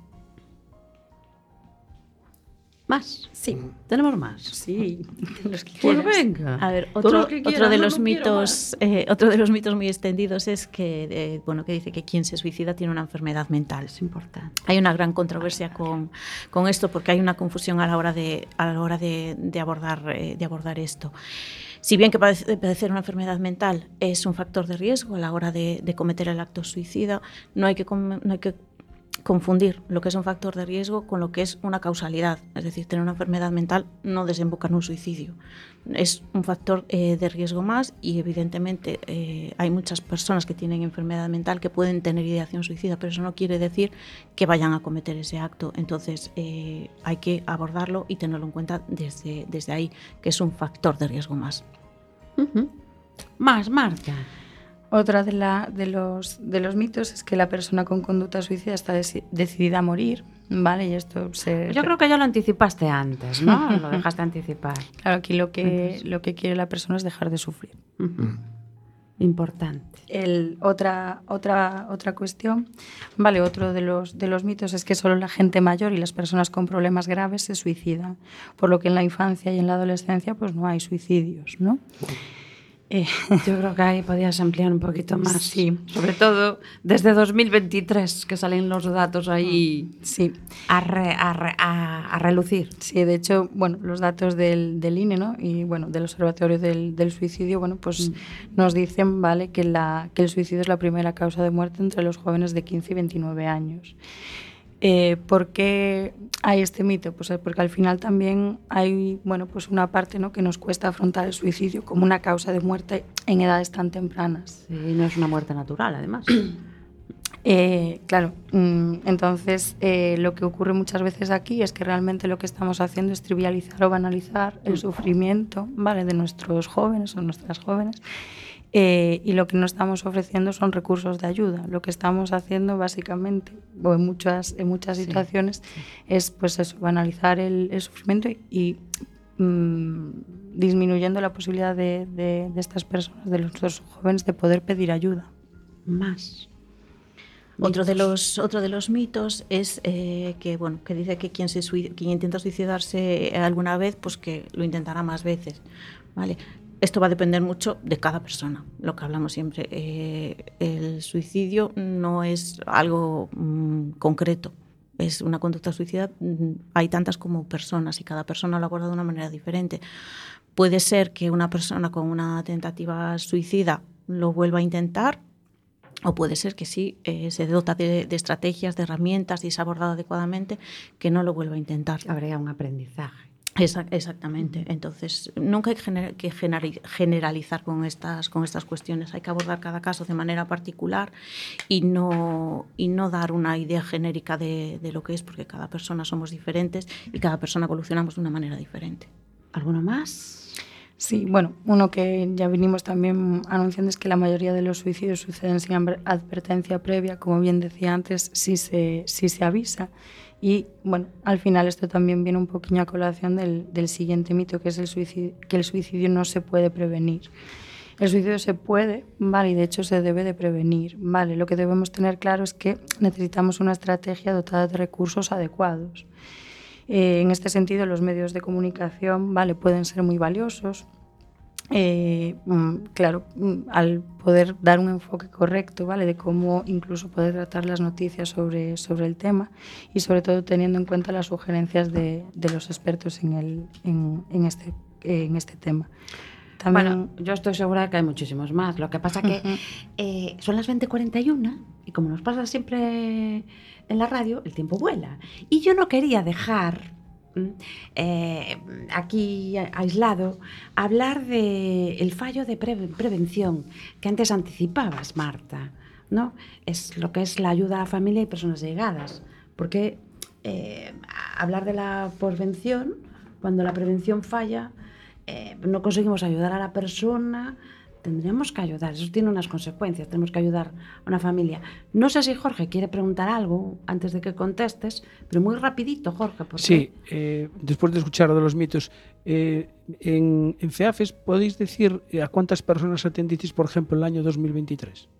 ¿Más? Sí. ¿Tenemos más? Sí. Los que pues venga. A ver, otro, quieran, otro de no los mitos, eh, otro de los mitos muy extendidos es que, eh, bueno, que dice que quien se suicida tiene una enfermedad mental. Es importante. Hay una gran controversia con, con esto porque hay una confusión a la hora de, a la hora de, de abordar, eh, de abordar esto. Si bien que padecer una enfermedad mental es un factor de riesgo a la hora de, de cometer el acto suicida, no hay que, no hay que confundir lo que es un factor de riesgo con lo que es una causalidad. Es decir, tener una enfermedad mental no desemboca en un suicidio. Es un factor eh, de riesgo más y evidentemente eh, hay muchas personas que tienen enfermedad mental que pueden tener ideación suicida, pero eso no quiere decir que vayan a cometer ese acto. Entonces eh, hay que abordarlo y tenerlo en cuenta desde, desde ahí, que es un factor de riesgo más. Uh-huh. Más, Marta. Otra de, la, de, los, de los mitos es que la persona con conducta suicida está deci- decidida a morir, ¿vale? Y esto se... Yo creo que ya lo anticipaste antes, ¿no? Lo dejaste anticipar. Claro, aquí lo que, lo que quiere la persona es dejar de sufrir. Uh-huh. Importante. El, otra, otra, otra cuestión, vale, otro de los, de los mitos es que solo la gente mayor y las personas con problemas graves se suicidan, por lo que en la infancia y en la adolescencia pues no hay suicidios, ¿no? Eh, yo creo que ahí podías ampliar un poquito más. Sí. Sobre todo desde dos mil veintitrés, que salen los datos ahí sí. a, re, a, re, a, a relucir. Sí, de hecho, bueno, los datos del, del I N E, ¿no? Y bueno, del Observatorio del, del Suicidio, bueno, pues mm. nos dicen, vale, que, la, que el suicidio es la primera causa de muerte entre los jóvenes de quince y veintinueve años. Eh, ¿Por qué hay este mito? Pues porque al final también hay, bueno, pues una parte, ¿no?, que nos cuesta afrontar el suicidio como una causa de muerte en edades tan tempranas. Sí, no es una muerte natural, además. Eh, claro, entonces eh, lo que ocurre muchas veces aquí es que realmente lo que estamos haciendo es trivializar o banalizar el sufrimiento, ¿vale?, de nuestros jóvenes o nuestras jóvenes, eh, y lo que no estamos ofreciendo son recursos de ayuda. Lo que estamos haciendo básicamente, o en muchas, en muchas sí, situaciones, sí. es pues eso, banalizar el, el sufrimiento y, y mmm, disminuyendo la posibilidad de, de, de estas personas, de nuestros jóvenes, de poder pedir ayuda. Más. Otro de los otro de los mitos es eh, que bueno que dice que quien se quien intenta suicidarse alguna vez, pues que lo intentará más veces, ¿vale? Esto va a depender mucho de cada persona, lo que hablamos siempre. Eh, el suicidio no es algo mmm, concreto, es una conducta suicida. Hay tantas como personas y cada persona lo aborda de una manera diferente. Puede ser que una persona con una tentativa suicida lo vuelva a intentar, o puede ser que sí, eh, se dota de, de estrategias, de herramientas y se ha abordado adecuadamente, que no lo vuelva a intentar. Habría un aprendizaje. Esa, exactamente. Entonces, nunca hay que, gener, que generalizar con estas, con estas cuestiones. Hay que abordar cada caso de manera particular y no, y no dar una idea genérica de, de lo que es, porque cada persona somos diferentes y cada persona evolucionamos de una manera diferente. ¿Alguno más? Sí, bueno, uno que ya venimos también anunciando es que la mayoría de los suicidios suceden sin advertencia previa, como bien decía antes, sí se, sí se avisa. Y bueno, al final esto también viene un poquillo a colación del, del siguiente mito, que es el suicidio, que el suicidio no se puede prevenir. El suicidio se puede, vale, y de hecho se debe de prevenir, vale. Lo que debemos tener claro es que necesitamos una estrategia dotada de recursos adecuados. Eh, en este sentido, los medios de comunicación, vale, pueden ser muy valiosos. Eh, claro, al poder dar un enfoque correcto, vale, de cómo incluso poder tratar las noticias sobre, sobre el tema, y sobre todo teniendo en cuenta las sugerencias de, de los expertos en, el, en, en, este, en este tema. También... Bueno, yo estoy segura de que hay muchísimos más. Lo que pasa que uh-huh. eh, son las veinte cuarenta y una y como nos pasa siempre en la radio, el tiempo vuela. Y yo no quería dejar eh, aquí aislado hablar del fallo de pre- prevención que antes anticipabas, Marta, ¿no? Es lo que es la ayuda a la familia y personas llegadas. Porque eh, hablar de la prevención, cuando la prevención falla, Eh, no conseguimos ayudar a la persona, tendríamos que ayudar. Eso tiene unas consecuencias, tenemos que ayudar a una familia. No sé si Jorge quiere preguntar algo antes de que contestes, pero muy rapidito, Jorge. ¿Por sí, eh, después de escuchar de los mitos, eh, en, en CEAFES, ¿podéis decir a cuántas personas atendisteis, por ejemplo, el año dos mil veintitrés?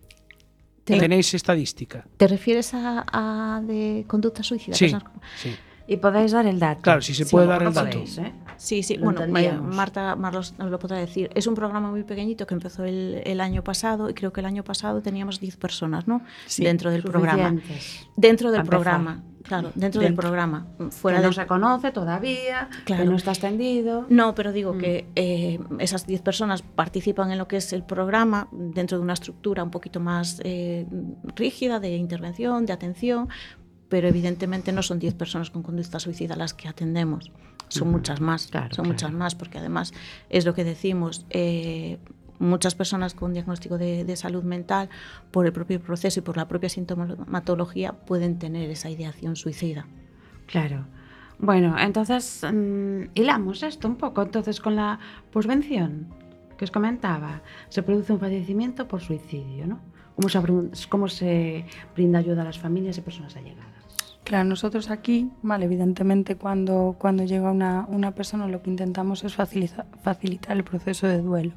¿Te, ¿Tenéis estadística? ¿Te refieres a, a de conducta suicida? Sí, sí. Y podéis dar el dato. Claro, si se puede sí, dar el dato. Podéis, ¿eh? Sí, sí. Lo bueno, Marta Marlos nos lo podrá decir. Es un programa muy pequeñito que empezó el, el año pasado y creo que el año pasado teníamos diez personas, ¿no? Sí, dentro del programa. Dentro del programa. Claro, dentro, dentro del programa. Fuera que de... no se conoce todavía, claro. Que no está extendido. No, pero digo mm. que eh, esas diez personas participan en lo que es el programa dentro de una estructura un poquito más eh, rígida de intervención, de atención, pero evidentemente no son diez personas con conducta suicida las que atendemos, son uh-huh. muchas más, claro, son claro. muchas más, porque además es lo que decimos, eh, muchas personas con diagnóstico de, de salud mental, por el propio proceso y por la propia sintomatología, pueden tener esa ideación suicida. Claro. Bueno, entonces mmm, hilamos esto un poco, entonces con la posvención que os comentaba, se produce un fallecimiento por suicidio, ¿no? ¿Cómo se, cómo se brinda ayuda a las familias y personas allegadas? Claro, nosotros aquí, vale, evidentemente cuando, cuando llega una, una persona lo que intentamos es facilitar, facilitar el proceso de duelo.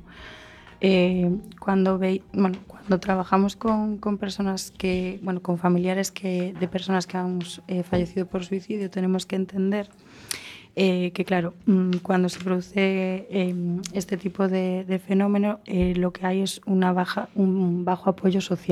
Eh, cuando, ve, bueno, cuando trabajamos con, con personas que, bueno, con familiares que, de personas que han eh, fallecido por suicidio, tenemos que entender eh, que, claro, cuando se produce eh, este tipo de, de fenómeno, eh, lo que hay es una baja, un bajo apoyo social.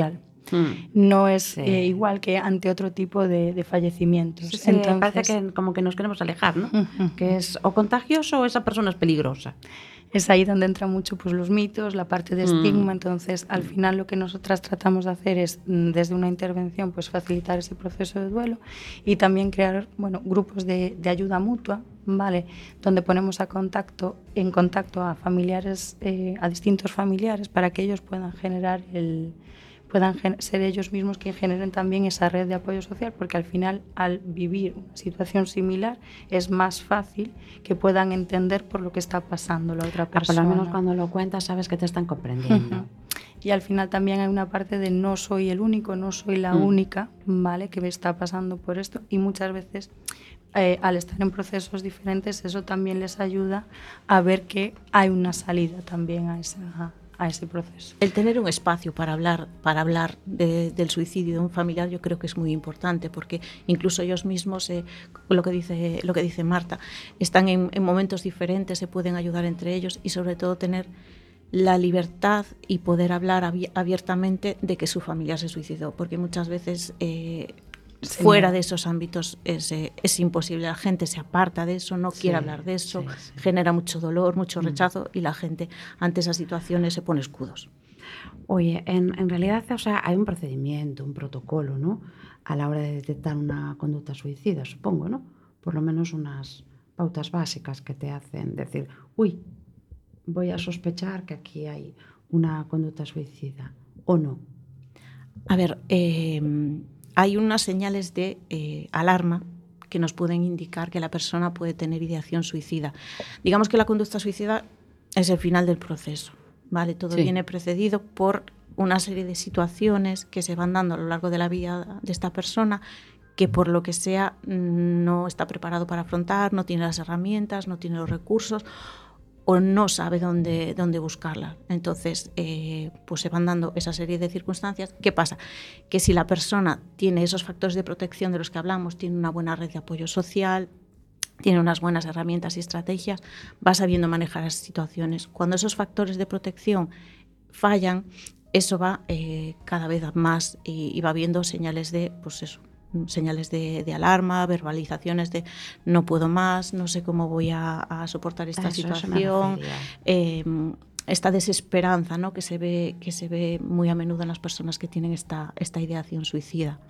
Mm. No es sí. eh, igual que ante otro tipo de, de fallecimientos. Sí, sí, entonces, parece que como que nos queremos alejar, ¿no? Uh-huh. Que es o contagioso o esa persona es peligrosa. Es ahí donde entran mucho pues, los mitos, la parte de estigma. Mm. Entonces, al final lo que nosotras tratamos de hacer es, desde una intervención, pues facilitar ese proceso de duelo y también crear, bueno, grupos de, de ayuda mutua, ¿vale? Donde ponemos a contacto, en contacto a familiares, eh, a distintos familiares, para que ellos puedan generar el... puedan ser ellos mismos quienes generen también esa red de apoyo social, porque al final, al vivir una situación similar, es más fácil que puedan entender por lo que está pasando la otra persona. Ah, por lo menos cuando lo cuentas sabes que te están comprendiendo. Uh-huh. Y al final también hay una parte de no soy el único, no soy la mm. única, ¿vale?, que me está pasando por esto, y muchas veces eh, al estar en procesos diferentes eso también les ayuda a ver que hay una salida también a esa... a ese proceso. El tener un espacio para hablar, para hablar de, del suicidio de un familiar, yo creo que es muy importante, porque incluso ellos mismos, eh, lo que dice, lo que dice Marta, están en, en momentos diferentes, se pueden ayudar entre ellos y sobre todo tener la libertad y poder hablar abi- abiertamente de que su familiar se suicidó, porque muchas veces eh, sí. fuera de esos ámbitos es, eh, es imposible, la gente se aparta de eso, no sí, quiere hablar de eso, sí, sí. genera mucho dolor, mucho rechazo mm. y la gente ante esas situaciones se pone escudos. Oye, en, en realidad, o sea, hay un procedimiento, un protocolo, ¿no?, a la hora de detectar una conducta suicida, supongo, ¿no? Por lo menos unas pautas básicas que te hacen decir, uy, voy a sospechar que aquí hay una conducta suicida, ¿o no? A ver, eh... hay unas señales de eh, alarma que nos pueden indicar que la persona puede tener ideación suicida. Digamos que la conducta suicida es el final del proceso, ¿vale? Todo sí. viene precedido por una serie de situaciones que se van dando a lo largo de la vida de esta persona que por lo que sea no está preparado para afrontar, no tiene las herramientas, no tiene los recursos o no sabe dónde, dónde buscarla. Entonces, eh, pues se van dando esa serie de circunstancias. ¿Qué pasa? Que si la persona tiene esos factores de protección de los que hablamos, tiene una buena red de apoyo social, tiene unas buenas herramientas y estrategias, va sabiendo manejar esas situaciones. Cuando esos factores de protección fallan, eso va eh, cada vez más y, y va viendo señales de, pues eso, señales de, de alarma, verbalizaciones de no puedo más, no sé cómo voy a, a soportar esta eso, situación, eso eh, esta desesperanza, ¿no?, que se ve que se ve muy a menudo en las personas que tienen esta, esta ideación suicida.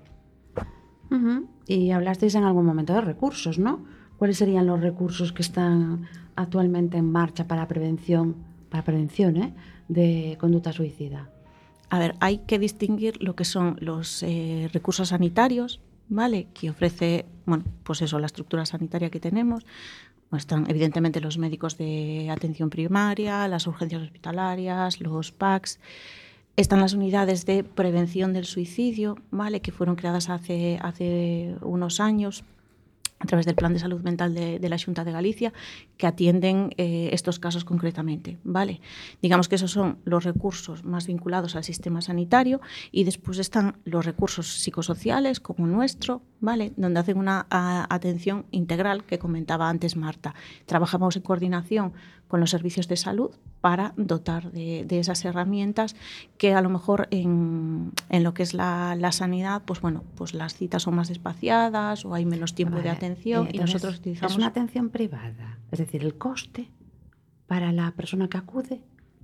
Uh-huh. Y hablasteis en algún momento de recursos, ¿no? ¿Cuáles serían los recursos que están actualmente en marcha para prevención, para prevención ¿eh? de conducta suicida? A ver, hay que distinguir lo que son los eh, recursos sanitarios, ¿vale?, que ofrece, bueno, pues eso, la estructura sanitaria que tenemos. Bueno, están evidentemente los médicos de atención primaria, las urgencias hospitalarias, los P A Cs. Están las unidades de prevención del suicidio, ¿vale?, que fueron creadas hace, hace unos años a través del Plan de Salud Mental de, de la Xunta de Galicia, que atienden eh, estos casos concretamente, ¿vale? Digamos que esos son los recursos más vinculados al sistema sanitario y después están los recursos psicosociales como nuestro, ¿vale?, donde hacen una a, atención integral que comentaba antes Marta. Trabajamos en coordinación con los servicios de salud para dotar de, de esas herramientas que a lo mejor en, en lo que es la, la sanidad, pues bueno, pues las citas son más espaciadas o hay menos tiempo vale. de atención eh, y nosotros utilizamos... Es una atención privada, es decir, el coste para la persona que acude.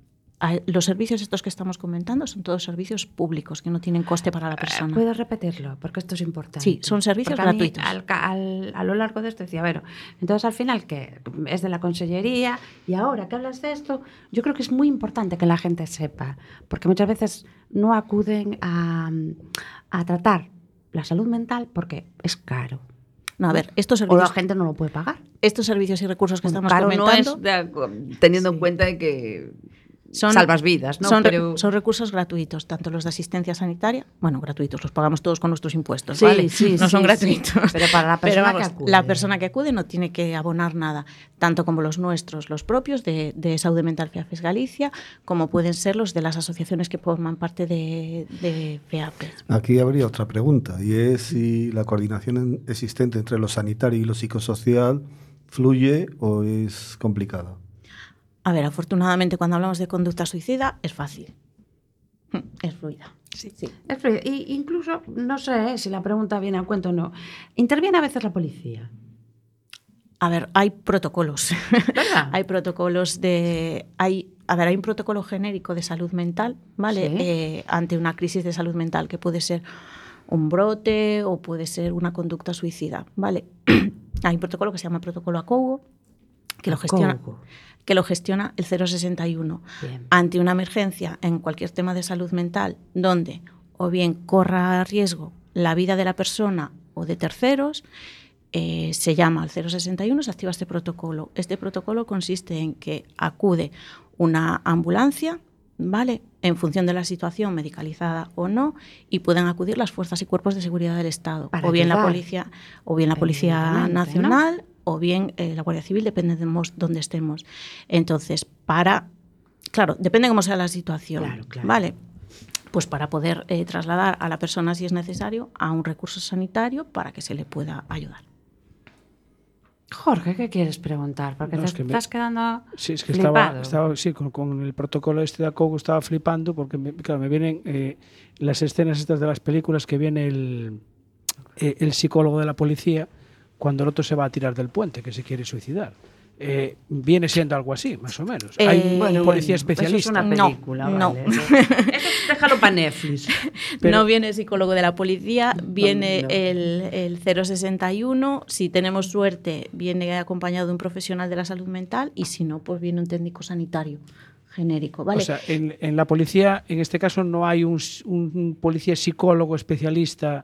Los servicios estos que estamos comentando son todos servicios públicos que no tienen coste para la persona. ¿Puedes repetirlo? Porque esto es importante. Sí, son servicios Porque gratuitos. A, mí, al, al, a lo largo de esto decía, bueno, entonces al final que es de la consellería y ahora que hablas de esto, yo creo que es muy importante que la gente sepa, porque muchas veces no acuden a, a tratar la salud mental porque es caro. No, a ver, estos servicios... O la gente no lo puede pagar. Estos servicios y recursos que bueno, estamos caro comentando... No es de, teniendo sí. en cuenta de que... Son, salvas vidas, ¿no? Son, Pero... son recursos gratuitos, tanto los de asistencia sanitaria, bueno, gratuitos, los pagamos todos con nuestros impuestos, sí, ¿vale? Sí, no sí, son gratuitos. Sí. Pero para la persona vamos, que acude. La persona que acude no tiene que abonar nada, tanto como los nuestros, los propios de, de Saúde Mental FEAFES Galicia, como pueden ser los de las asociaciones que forman parte de, de FEAFES. Aquí habría otra pregunta, y es si la coordinación existente entre lo sanitario y lo psicosocial fluye o es complicada. A ver, afortunadamente cuando hablamos de conducta suicida es fácil. Es fluida. Sí, sí. Es fluida. Y incluso, no sé eh, si la pregunta viene a cuento o no, ¿interviene a veces la policía? A ver, hay protocolos. ¿Verdad? Hay protocolos de... Hay, a ver, hay un protocolo genérico de salud mental, ¿vale? Sí. Eh, ante una crisis de salud mental que puede ser un brote o puede ser una conducta suicida, ¿vale? Hay un protocolo que se llama protocolo ACOUGO, que lo gestiona, que lo gestiona el cero sesenta y uno. Bien. Ante una emergencia en cualquier tema de salud mental, donde o bien corra riesgo la vida de la persona o de terceros, eh, se llama al cero sesenta y uno, se activa este protocolo. Este protocolo consiste en que acude una ambulancia, ¿vale?, en función de la situación medicalizada o no, y pueden acudir las fuerzas y cuerpos de seguridad del Estado, o bien la policía, o bien la Policía Nacional, ¿no?, o bien eh, la Guardia Civil, depende de dónde estemos. Entonces, para... Claro, depende cómo sea la situación, claro, claro. ¿vale? Pues para poder eh, trasladar a la persona, si es necesario, a un recurso sanitario para que se le pueda ayudar. Jorge, ¿qué quieres preguntar? Porque no, te es que estás me... quedando sí, es que flipado. Estaba, estaba sí, con, con el protocolo este de ACOGO estaba flipando porque, me, claro, me vienen eh, las escenas estas de las películas que viene el, eh, el psicólogo de la policía cuando el otro se va a tirar del puente, que se quiere suicidar. Eh, viene siendo algo así, más o menos. Eh, Hay bueno, policía especialista. Eso es una película, no, vale. No. Eso, eso déjalo para Netflix. Pero, no viene el psicólogo de la policía, viene no, no. El, el cero sesenta y uno. Si tenemos suerte, viene acompañado de un profesional de la salud mental, y si no, pues viene un técnico sanitario genérico, ¿vale? O sea, en, en la policía, en este caso, no hay un, un policía psicólogo especialista.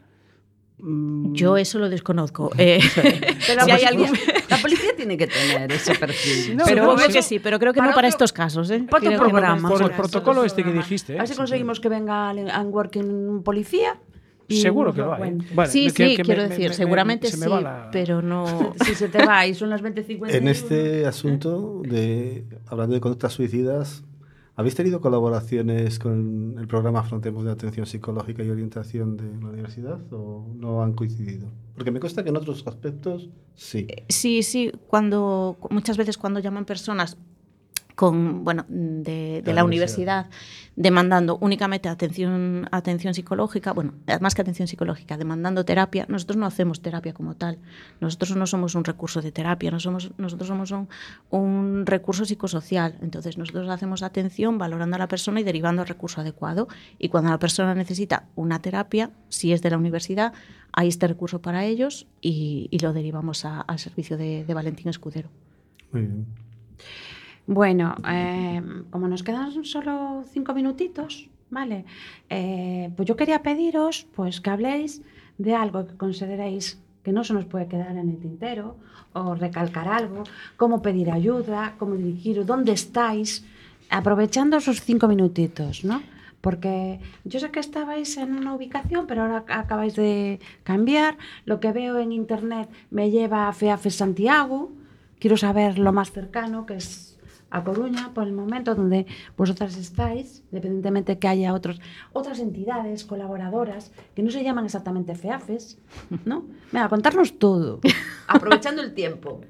Yo eso lo desconozco. Eh, pero si hay alguien... La policía tiene que tener ese perfil. No, pero obvio que sí, pero creo que para no para otro, estos casos. ¿eh? Para otro programa. Por el protocolo este que dijiste. ¿eh? A ver si conseguimos que venga a working un policía. Seguro que lo hay. Bueno, sí, que, sí, que quiero me, decir, me, seguramente me, sí, la... pero no... Si se te va y son las veinte cincuenta. En este asunto, de hablando de conductas suicidas, ¿habéis tenido colaboraciones con el programa Afrontemos de Atención Psicológica y Orientación de la universidad o no han coincidido? Porque me consta que en otros aspectos sí. Sí, sí. Cuando, muchas veces cuando llaman personas con, bueno, de, de la, la universidad. universidad demandando únicamente atención, atención psicológica, bueno, más que atención psicológica, demandando terapia, nosotros no hacemos terapia como tal. Nosotros no somos un recurso de terapia, no somos, nosotros somos un, un recurso psicosocial. Entonces nosotros hacemos atención valorando a la persona y derivando el recurso adecuado. Y cuando la persona necesita una terapia, si es de la universidad, hay este recurso para ellos y, y lo derivamos a, al servicio de, de Valentín Escudero. Muy bien. Bueno, eh, como nos quedan solo cinco minutitos, ¿vale? Eh, pues yo quería pediros pues, que habléis de algo que consideréis que no se nos puede quedar en el tintero, o recalcar algo, cómo pedir ayuda, cómo dirigiros, dónde estáis, aprovechando esos cinco minutitos, ¿no? Porque yo sé que estabais en una ubicación, pero ahora acabáis de cambiar. Lo que veo en internet me lleva a FEAFES Santiago. Quiero saber lo más cercano, que es a Coruña, por el momento, donde vosotras estáis, independientemente que haya otros, otras entidades colaboradoras que no se llaman exactamente FEAFES, ¿no? Venga, contarnos todo, aprovechando el tiempo.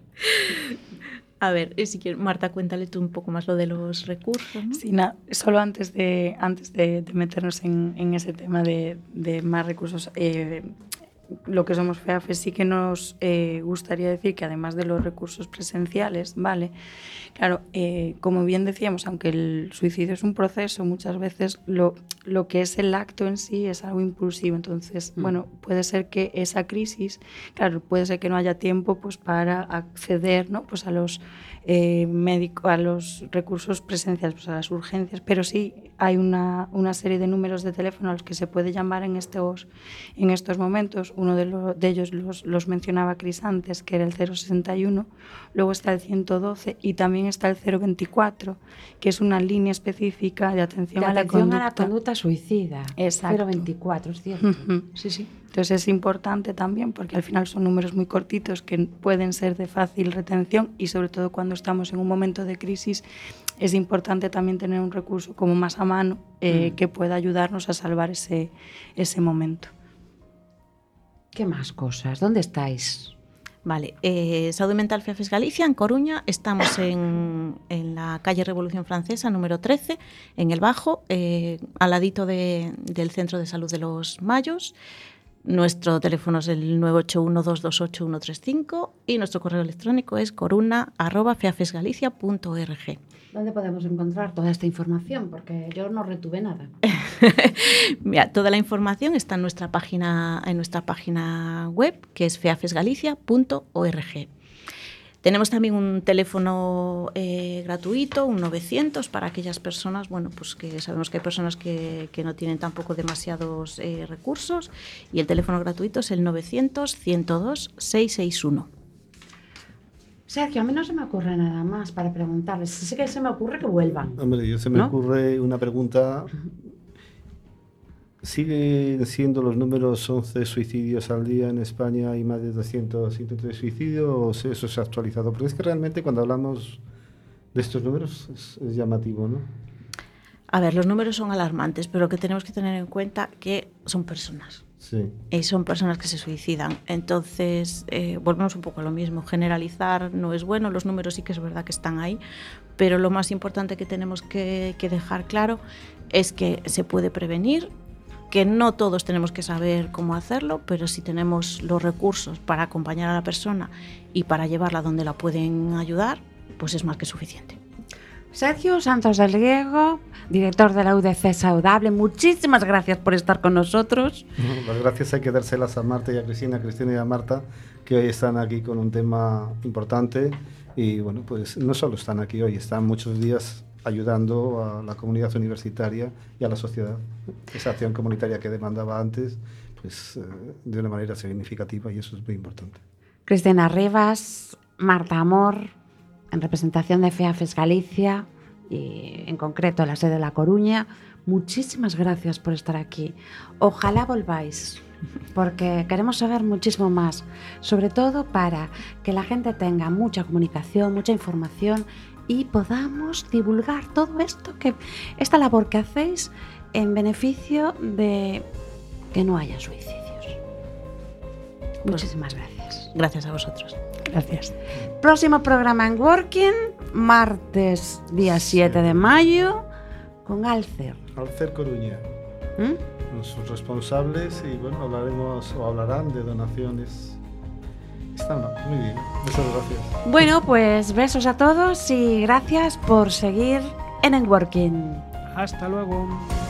A ver, si quieres, Marta, cuéntale tú un poco más lo de los recursos, ¿no? Sí, nada, solo antes de, antes de, de meternos en, en ese tema de, de más recursos, eh, lo que somos FEAFES, sí que nos eh, gustaría decir que además de los recursos presenciales, ¿vale? Claro, eh, como bien decíamos, aunque el suicidio es un proceso, muchas veces lo, lo que es el acto en sí es algo impulsivo. Entonces, mm. bueno, puede ser que esa crisis, claro, puede ser que no haya tiempo pues, para acceder, ¿no? Pues a los eh, médicos, a los recursos presenciales, pues a las urgencias, pero sí hay una, una serie de números de teléfono a los que se puede llamar en estos, en estos momentos. Uno de, lo, de ellos los, los mencionaba Cris antes, que era el cero sesenta y uno, luego está el ciento doce y también está el cero veinticuatro, que es una línea específica de atención, de a, la atención conducta. a la conducta suicida. Exacto. cero veinticuatro, es cierto. Uh-huh. Sí, sí. Entonces es importante también porque al final son números muy cortitos que pueden ser de fácil retención y sobre todo cuando estamos en un momento de crisis es importante también tener un recurso como más a mano eh, mm. que pueda ayudarnos a salvar ese, ese momento. ¿Qué más cosas? ¿Dónde estáis? Vale, eh, Saúde Mental FEAFES Galicia, en Coruña. Estamos en, en la calle Revolución Francesa, número trece, en el Bajo, eh, al ladito de, del Centro de Salud de los Mayos. Nuestro teléfono es el nueve ocho uno, dos dos ocho, uno tres cinco y nuestro correo electrónico es coruna arroba feafesgalicia punto org. ¿Dónde podemos encontrar toda esta información? Porque yo no retuve nada. Mira, toda la información está en nuestra página, en nuestra página web, que es feafesgalicia punto org. Tenemos también un teléfono eh, gratuito, un novecientos, para aquellas personas, bueno, pues que sabemos que hay personas que, que no tienen tampoco demasiados eh, recursos, y el teléfono gratuito es el novecientos, ciento dos, seiscientos sesenta y uno. Sergio, a mí no se me ocurre nada más para preguntarles. Sí que se me ocurre que vuelvan. Hombre, yo se me ¿no? ocurre una pregunta. ¿Siguen siendo los números once suicidios al día en España y más de doscientos, ciento tres suicidios o eso se ha actualizado? Porque es que realmente cuando hablamos de estos números es, es llamativo, ¿no? A ver, los números son alarmantes, pero que tenemos que tener en cuenta que son personas. Sí. Y son personas que se suicidan. Entonces, eh, volvemos un poco a lo mismo. Generalizar no es bueno, los números sí que es verdad que están ahí, pero lo más importante que tenemos que, que dejar claro es que se puede prevenir, que no todos tenemos que saber cómo hacerlo, pero si tenemos los recursos para acompañar a la persona y para llevarla donde la pueden ayudar, pues es más que suficiente. Sergio Santos del Riego, director de la U D C Saudable, muchísimas gracias por estar con nosotros. Las gracias hay que dárselas a Marta y a Cristina, a Cristina y a Marta, que hoy están aquí con un tema importante y bueno, pues no solo están aquí hoy, están muchos días ayudando a la comunidad universitaria y a la sociedad. Esa acción comunitaria que demandaba antes, pues eh, de una manera significativa y eso es muy importante. Cristina Rivas, Marta Amor, en representación de FEAFES Galicia y en concreto la sede de La Coruña, muchísimas gracias por estar aquí. Ojalá volváis, porque queremos saber muchísimo más, sobre todo para que la gente tenga mucha comunicación, mucha información y podamos divulgar todo esto, que esta labor que hacéis en beneficio de que no haya suicidios. Muchísimas gracias. Gracias a vosotros. Gracias. Próximo programa en Working, martes día siete de mayo, con Alcer. Alcer Coruña. ¿Mm? Sus responsables y bueno, hablaremos o hablarán de donaciones. Está muy bien. Muchas gracias. Bueno, pues besos a todos y gracias por seguir en En Working. Hasta luego.